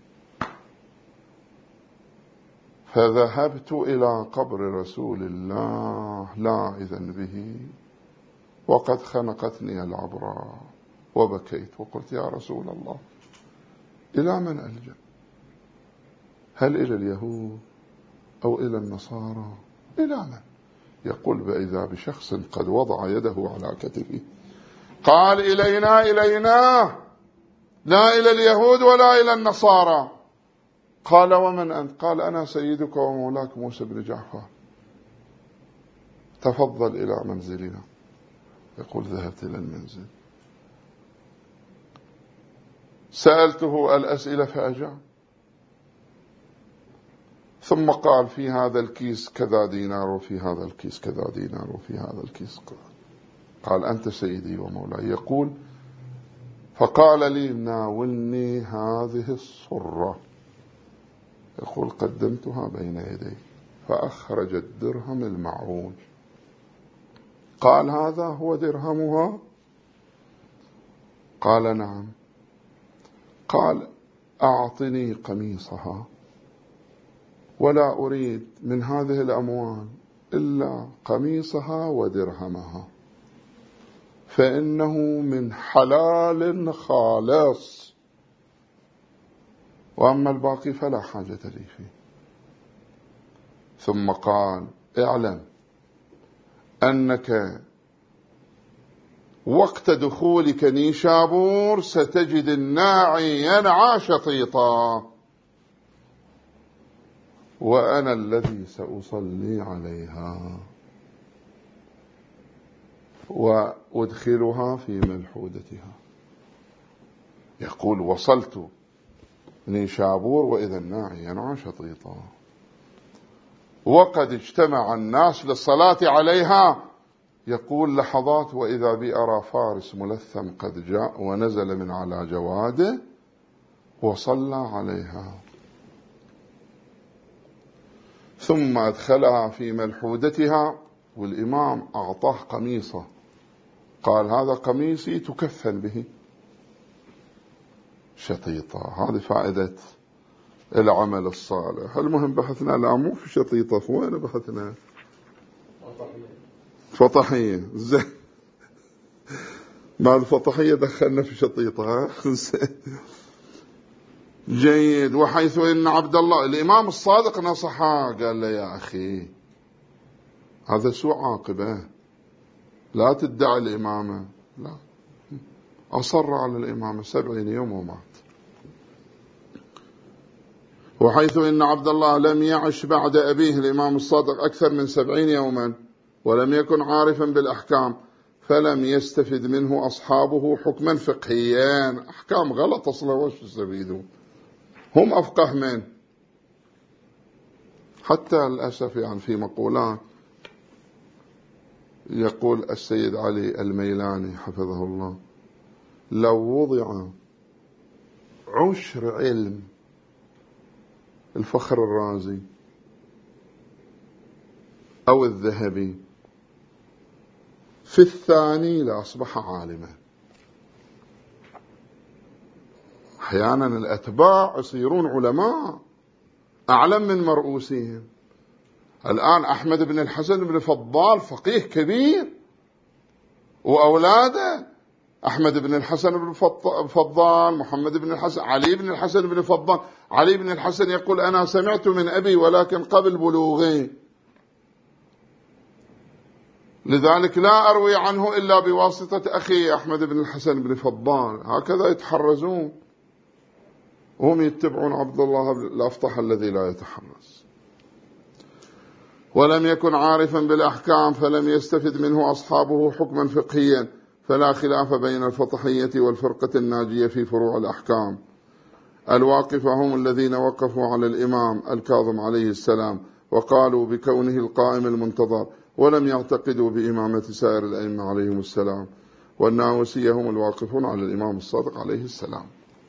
فذهبت إلى قبر رسول الله لا إذن به، وقد خنقتني العبرة، وبكيت وقلت: يا رسول الله، إلى من ألجأ؟ هل إلى اليهود أو إلى النصارى؟ إلى من؟ يقول: فإذا بشخص قد وضع يده على كتفه قال: إلينا لا إلى اليهود ولا إلى النصارى. قال: ومن أنت؟ قال: أنا سيدك ومولاك موسى بن جعفر، تفضل إلى منزلنا. يقول: ذهبت إلى المنزل، سألته الأسئلة فأجاب، ثم قال: في هذا الكيس كذا دينار، وفي هذا الكيس كذا دينار، وفي هذا الكيس كذا. قال: أنت سيدي ومولاي. يقول: فقال لي: ناولني هذه الصرة. يقول: قدمتها بين يديه، فأخرج الدرهم المعوج. قال: هذا هو درهمها؟ قال: نعم. قال: أعطني قميصها، ولا أريد من هذه الأموال إلا قميصها ودرهمها، فإنه من حلال خالص، وأما الباقي فلا حاجة لي فيه. ثم قال: اعلم أنك وقت دخولك نيشابور ستجد الناعي ينعى شطيطا، وأنا الذي سأصلي عليها وأدخلها في ملحودتها. يقول: وصلت نيشابور وإذا الناعي ينعى شطيطا، وقد اجتمع الناس للصلاة عليها. يقول: لحظات وإذا بي أرى فارس ملثم قد جاء ونزل من على جواده وصلى عليها، ثم أدخلها في ملحودتها والإمام أعطاه قميصه، قال هذا قميصي تكفن به. شطيطة. هذه فائدة العمل الصالح. المهم بحثنا، لا مو في شطيطة، وين بحثنا؟ فطحية. زين، بعد الفطحية دخلنا في شطيطة. جيد. وحيث إن عبد الله الإمام الصادق نصحه، قال له يا أخي هذا سوء عاقبة، لا تدعي الإمامة. لا، أصر على الإمامة 70 يوم ومات. وحيث إن عبد الله لم يعش بعد أبيه الإمام الصادق أكثر من 70 يوما ولم يكن عارفا بالأحكام، فلم يستفد منه أصحابه حكما فقهيا. أحكام غلط أصلا، وش يستفيدون؟ هم أفقه من. حتى للأسف يعني في مقولات يقول السيد علي الميلاني حفظه الله: لو وضع عشر علم الفخر الرازي أو الذهبي في الثاني لأصبح عالما. أحيانا الأتباع يصيرون علماء أعلم من مرؤوسهم. الآن أحمد بن الحسن بن فضال فقيه كبير، وأولاده أحمد بن الحسن بن فضال، محمد بن الحسن، علي بن الحسن بن فضال. علي بن الحسن يقول أنا سمعت من أبي ولكن قبل بلوغي، لذلك لا أروي عنه إلا بواسطة أخي أحمد بن الحسن بن فضال. هكذا يتحرزون، وهم يتبعون عبد الله الأفطح الذي لا يتحرز. ولم يكن عارفا بالأحكام فلم يستفد منه أصحابه حكما فقهيا، فلا خلاف بين الفطحية والفرقة الناجية في فروع الأحكام. الواقفة هم الذين وقفوا على الإمام الكاظم عليه السلام وقالوا بكونه القائم المنتظر، ولم يعتقدوا بإمامة سائر الأئمة عليهم السلام. والناوسية هم الواقفون على الإمام الصادق عليه السلام.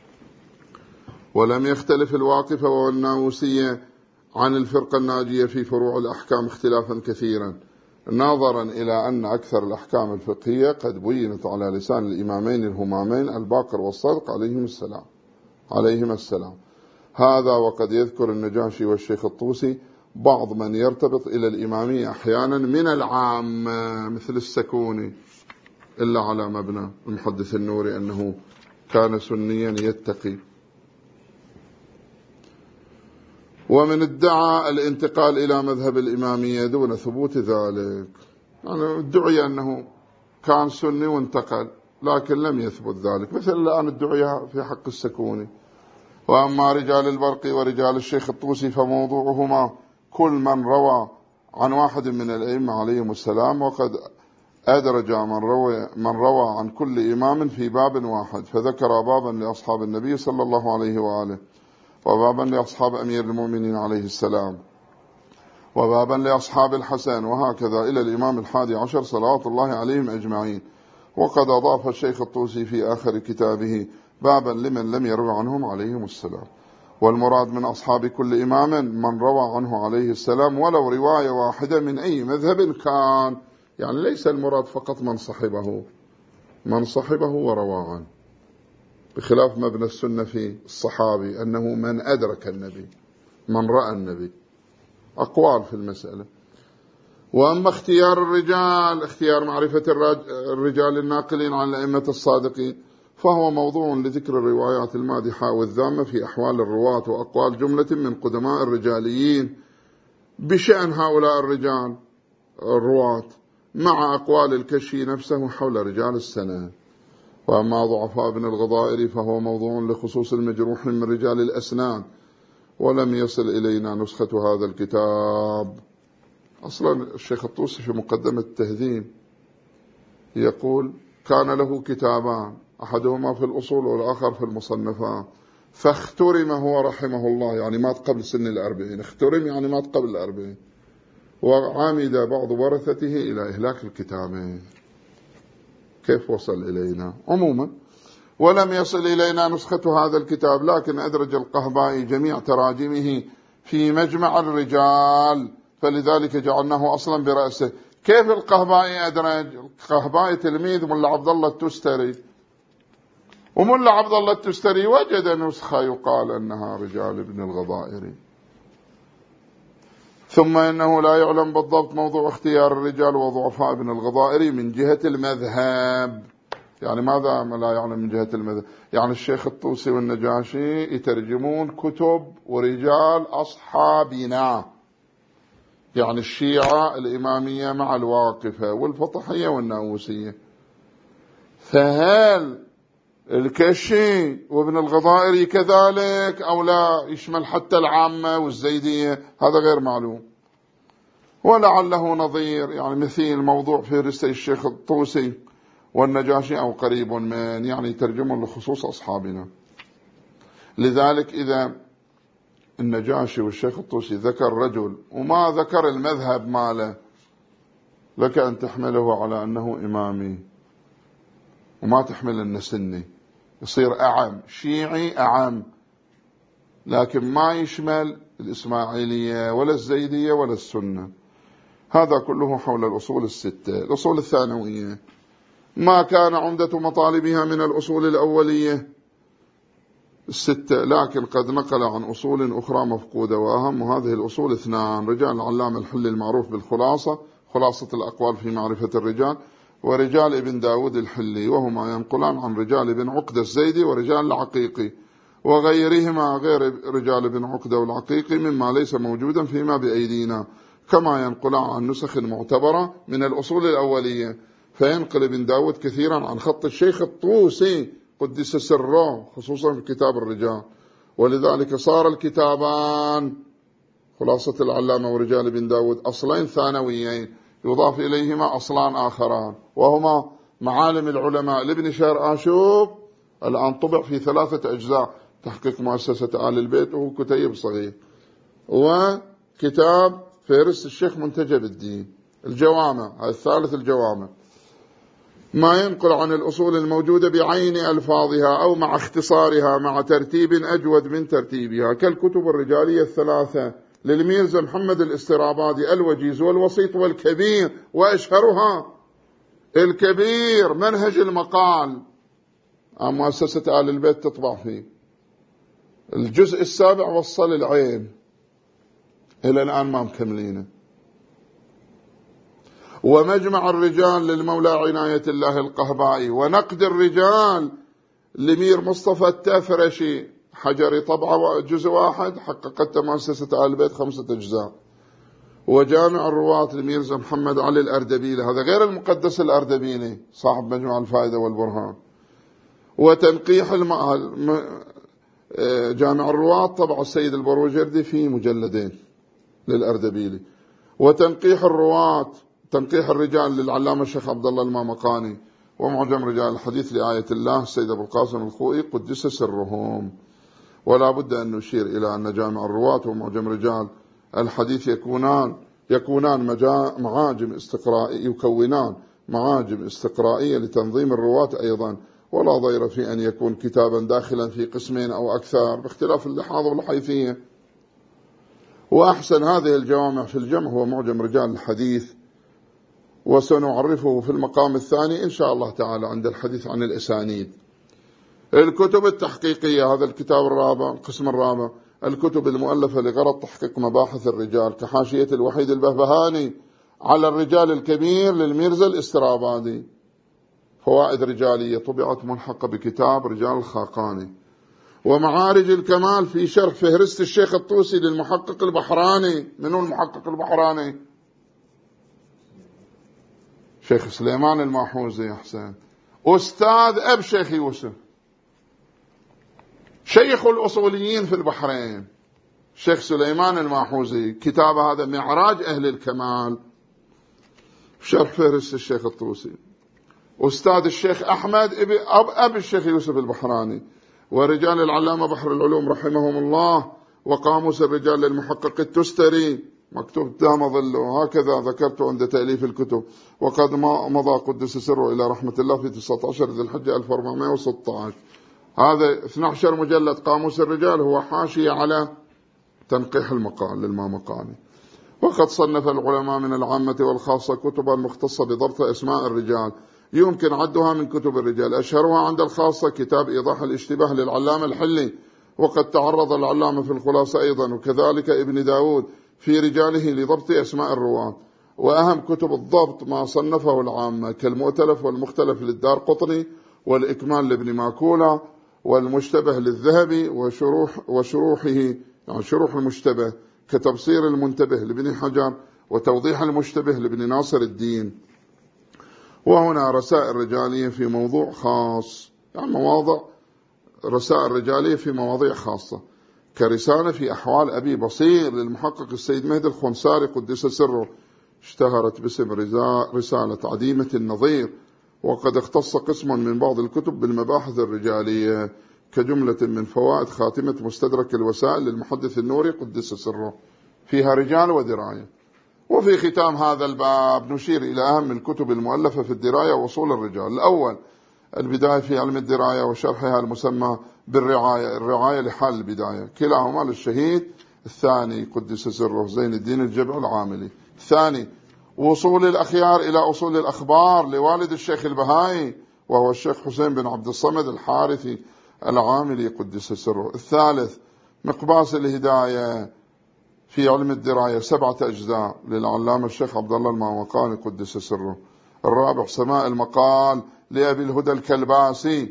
ولم يختلف الواقفة والناوسية عن الفرقة الناجية في فروع الأحكام اختلافا كثيرا، نظرا إلى أن أكثر الأحكام الفقهية قد بينت على لسان الإمامين الهمامين الباقر والصادق عليهما السلام. هذا وقد يذكر النجاشي والشيخ الطوسي بعض من يرتبط إلى الإمامية أحيانا من العامة مثل السكوني، إلا على مبنى المحدث النوري أنه كان سنيا يتقي. ومن ادعى الانتقال إلى مذهب الإمامية دون ثبوت ذلك، يعني ادعي أنه كان سني وانتقل لكن لم يثبت ذلك، مثل الآن ادعي في حق السكوني. وأما رجال البرقي ورجال الشيخ الطوسي فموضوعهما كل من روى عن واحد من الأئمة عليهم السلام، وقد أدرج من روى عن كل إمام في باب واحد، فذكر بابا لأصحاب النبي صلى الله عليه وآله، وبابا لأصحاب أمير المؤمنين عليه السلام، وبابا لأصحاب الحسن، وهكذا إلى الإمام 11 صلوات الله عليهم أجمعين. وقد أضاف الشيخ الطوسي في آخر كتابه بابا لمن لم يروي عنهم عليهم السلام. والمراد من أصحاب كل إمام من روى عنه عليه السلام ولو رواية واحدة من أي مذهب كان، يعني ليس المراد فقط من صحبه وروى عنه، بخلاف مبنى السنة في الصحابي أنه من أدرك النبي، من رأى النبي. أقوال في المسألة. وأما اختيار الرجال، اختيار معرفة الرجال الناقلين عن الأئمة الصادقين، فهو موضوع لذكر الروايات المادحة والذامة في أحوال الرواة وأقوال جملة من قدماء الرجاليين بشأن هؤلاء الرجال الرواة، مع أقوال الكشي نفسه حول رجال السنة. وأما ضعفاء ابن الغضائر فهو موضوع لخصوص المجروح من رجال الأسنان، ولم يصل إلينا نسخة هذا الكتاب. أصلا الشيخ الطوسي في مقدمة التهذيب يقول كان له كتابان، أحدهما في الأصول والآخر في المصنفات، فاخترم هو رحمه الله، يعني مات قبل سن 40، اخترم يعني مات قبل 40، وعامد بعض ورثته إلى إهلاك الكتابين. كيف وصل إلينا؟ عموما ولم يصل إلينا نسخة هذا الكتاب، لكن أدرج القهبائي جميع تراجمه في مجمع الرجال، فلذلك جعلناه أصلا برأسه كيف القهبائي أدرج؟ القهبائي تلميذ ملا عبد الله التستري، وملا عبد الله التستري وجد نسخة يقال أنها رجال ابن الغضائري. ثم إنه لا يعلم بالضبط موضوع اختيار الرجال وضعفاء ابن الغضائري من جهة المذهب. يعني ماذا لا يعلم من جهة المذهب؟ يعني الشيخ الطوسي والنجاشي يترجمون كتب ورجال أصحابنا، يعني الشيعة الإمامية مع الواقفة والفطحية والناووسية. فهل الكشي وابن الغضائري كذلك أو لا يشمل حتى العامة والزيدية؟ هذا غير معلوم. ولعله نظير، يعني مثيل موضوع فهرست الشيخ الطوسي والنجاشي أو قريب من، يعني يترجمون لخصوص أصحابنا. لذلك إذا النجاشي والشيخ الطوسي ذكر رجل وما ذكر المذهب ماله، لك أن تحمله على أنه إمامي وما تحمل أنه سني، يصير أعم، شيعي أعم، لكن ما يشمل الإسماعيلية ولا الزيدية ولا السنة. هذا كله حول الأصول الستة. الأصول الثانوية ما كان عمدة مطالبها من الأصول الأولية الستة، لكن قد نقل عن أصول أخرى مفقودة، وأهم هذه الأصول اثنان: رجال العلامة الحلي المعروف بالخلاصة، خلاصة الأقوال في معرفة الرجال، ورجال ابن داود الحلي، وهما ينقلان عن رجال ابن عقدة الزيدي ورجال العقيقي وغيرهما غير رجال ابن عقدة والعقيقي مما ليس موجودا فيما بأيدينا، كما ينقلان عن نسخ معتبرة من الأصول الأولية. فينقل ابن داود كثيرا عن خط الشيخ الطوسي قدس سره، خصوصا في كتاب الرجال، ولذلك صار الكتابان خلاصة العلامة ورجال ابن داود أصلين ثانويين يضاف إليهما أصلان آخران، وهما معالم العلماء لابن شهر آشوب، الآن طبع في 3 أجزاء، تحقيق مؤسسة آل البيت، وهو كتيب صغير، وكتاب فهرست الشيخ منتجب الدين الجوامع، الثالث الجوامع. ما ينقل عن الأصول الموجودة بعين ألفاظها أو مع اختصارها مع ترتيب أجود من ترتيبها، كالكتب الرجالية الثلاثة للميرزا محمد الاسترابادي، الوجيز والوسيط والكبير، وأشهرها الكبير منهج المقال، مؤسسة آل البيت تطبع فيه. الجزء 7 وصل العين، إلى الآن ما مكملينه. ومجمع الرجال للمولى عناية الله القهبائي، ونقد الرجال لمير مصطفى التفرشي حجري، طبعا جزء 1 حققت مؤسسة آل البيت 5 أجزاء. وجامع الرواة لميرزا محمد علي الأردبيلي، هذا غير المقدس الأردبيلي صاحب مجمع الفائدة والبرهان. وتنقيح جامع الرواة طبع السيد البروجردي في مجلدين للأردبيلي. وتنقيح الرواة تنقيح الرجال للعلامة الشيخ عبد الله المامقاني. ومعجم رجال الحديث لآية الله السيد أبو القاسم الخوئي قدس سرهم. ولا بد أن نشير إلى أن جامع الرواة ومعجم رجال الحديث يكونان معاجم استقرائية لتنظيم الرواة أيضا، ولا ضير في أن يكون كتابا داخلا في قسمين أو أكثر باختلاف اللحاظ والحيثية. وأحسن هذه الجوامع في الجمع هو معجم رجال الحديث، وسنعرفه في المقام الثاني إن شاء الله تعالى عند الحديث عن الأسانيد. الكتب التحقيقية، هذا الكتاب الرابع، القسم الرابع، الكتب المؤلفة لغرض تحقيق مباحث الرجال، كحاشية الوحيد البهبهاني على الرجال الكبير للميرزا الاسترابادي، فوائد رجالية، طبعت ملحقة بكتاب رجال الخاقاني. ومعارج الكمال في شرح فهرست الشيخ الطوسي للمحقق البحراني. منو المحقق البحراني؟ شيخ سليمان الماحوزي. أحسن، أستاذ أب شيخ يوسف، شيخ الأصوليين في البحرين، شيخ سليمان الماحوزي. كتاب هذا معراج أهل الكمال، شرح فهرست الشيخ الطوسي. أستاذ الشيخ أحمد أب الشيخ يوسف البحراني. ورجال العلامة بحر العلوم رحمهم الله. وقاموس الرجال للمحقق التستري، مكتوب دام ظله، هكذا ذكرت عند تأليف الكتب. وقد مضى قدس سره إلى رحمة الله في 19 ذي الحجة 1416. هذا 12 مجلد قاموس الرجال، هو حاشية على تنقيح المقال للمامقاني. وقد صنف العلماء من العامة والخاصة كتبا مختصة بضبط أسماء الرجال يمكن عدها من كتب الرجال. أشهرها عند الخاصة كتاب إيضاح الاشتباه للعلامة الحلي، وقد تعرض العلامة في الخلاصة أيضا، وكذلك ابن داود في رجاله لضبط أسماء الرواة. وأهم كتب الضبط ما صنفه العامة كالمؤتلف والمختلف للدارقطني، والإكمال لابن ماكولة، والمشتبه للذهبي، وشروحه يعني شروح المشتبه كتبصير المنتبه لابن حجر، وتوضيح المشتبه لابن ناصر الدين. وهنا رسائل رجالية في موضوع خاص، يعني مواضع رسائل رجالية في مواضيع خاصة، كرسالة في أحوال أبي بصير للمحقق السيد مهدي الخنساري قدس سره، اشتهرت باسم رسالة عديمة النظير، وقد اختص قسم من بعض الكتب بالمباحث الرجالية، كجملة من فوائد خاتمة مستدرك الوسائل للمحدث النوري قدس سره، فيها رجال ودراية. وفي ختام هذا الباب نشير إلى أهم الكتب المؤلفة في الدراية وأصول الرجال. الأول البداية في علم الدراية وشرحها المسمى بالرعاية، الرعاية لحال البداية، كلاهما للشهيد الثاني قدس سره زين الدين الجبع العاملي. الثاني وصول الأخيار إلى أصول الأخبار لوالد الشيخ البهائي، وهو الشيخ حسين بن عبد الصمد الحارثي العاملي قدس سره. الثالث مقباس الهداية في علم الدراية 7 أجزاء للعلامة الشيخ عبد الله الماوقاني قدس سره. الرابع سماء المقال لأبي الهدى الكلباسي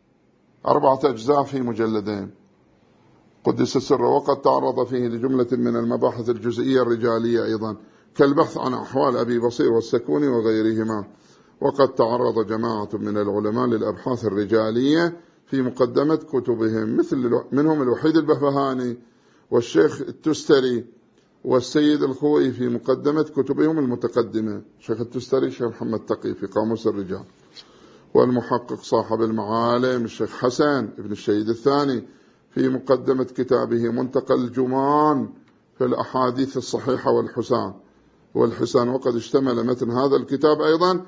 4 أجزاء في مجلدين قدس سره، وقد تعرض فيه لجملة من المباحث الجزئية الرجالية أيضا، كالبحث عن أحوال أبي بصير والسكوني وغيرهما. وقد تعرض جماعة من العلماء للأبحاث الرجالية في مقدمة كتبهم، مثل منهم الوحيد البهبهاني والشيخ التستري والسيد الخوئي في مقدمة كتبهم المتقدمة، شيخ التستري شيخ محمد تقي في قاموس الرجال، والمحقق صاحب المعالم الشيخ حسن ابن الشهيد الثاني في مقدمة كتابه منتقى الجمان في الأحاديث الصحيحة والحسان. وقد اشتمل متن هذا الكتاب أيضا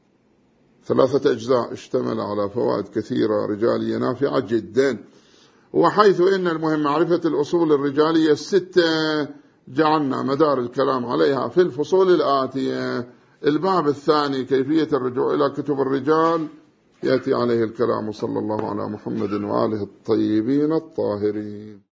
3 أجزاء، اشتمل على فوائد كثيرة رجالية نافعة جدا. وحيث إن المهم معرفة الأصول الرجالية 6 جعلنا مدار الكلام عليها في الفصول الآتية. الباب الثاني كيفية الرجوع إلى كتب الرجال يأتي عليه الكلام، صلى الله على محمد وآله الطيبين الطاهرين.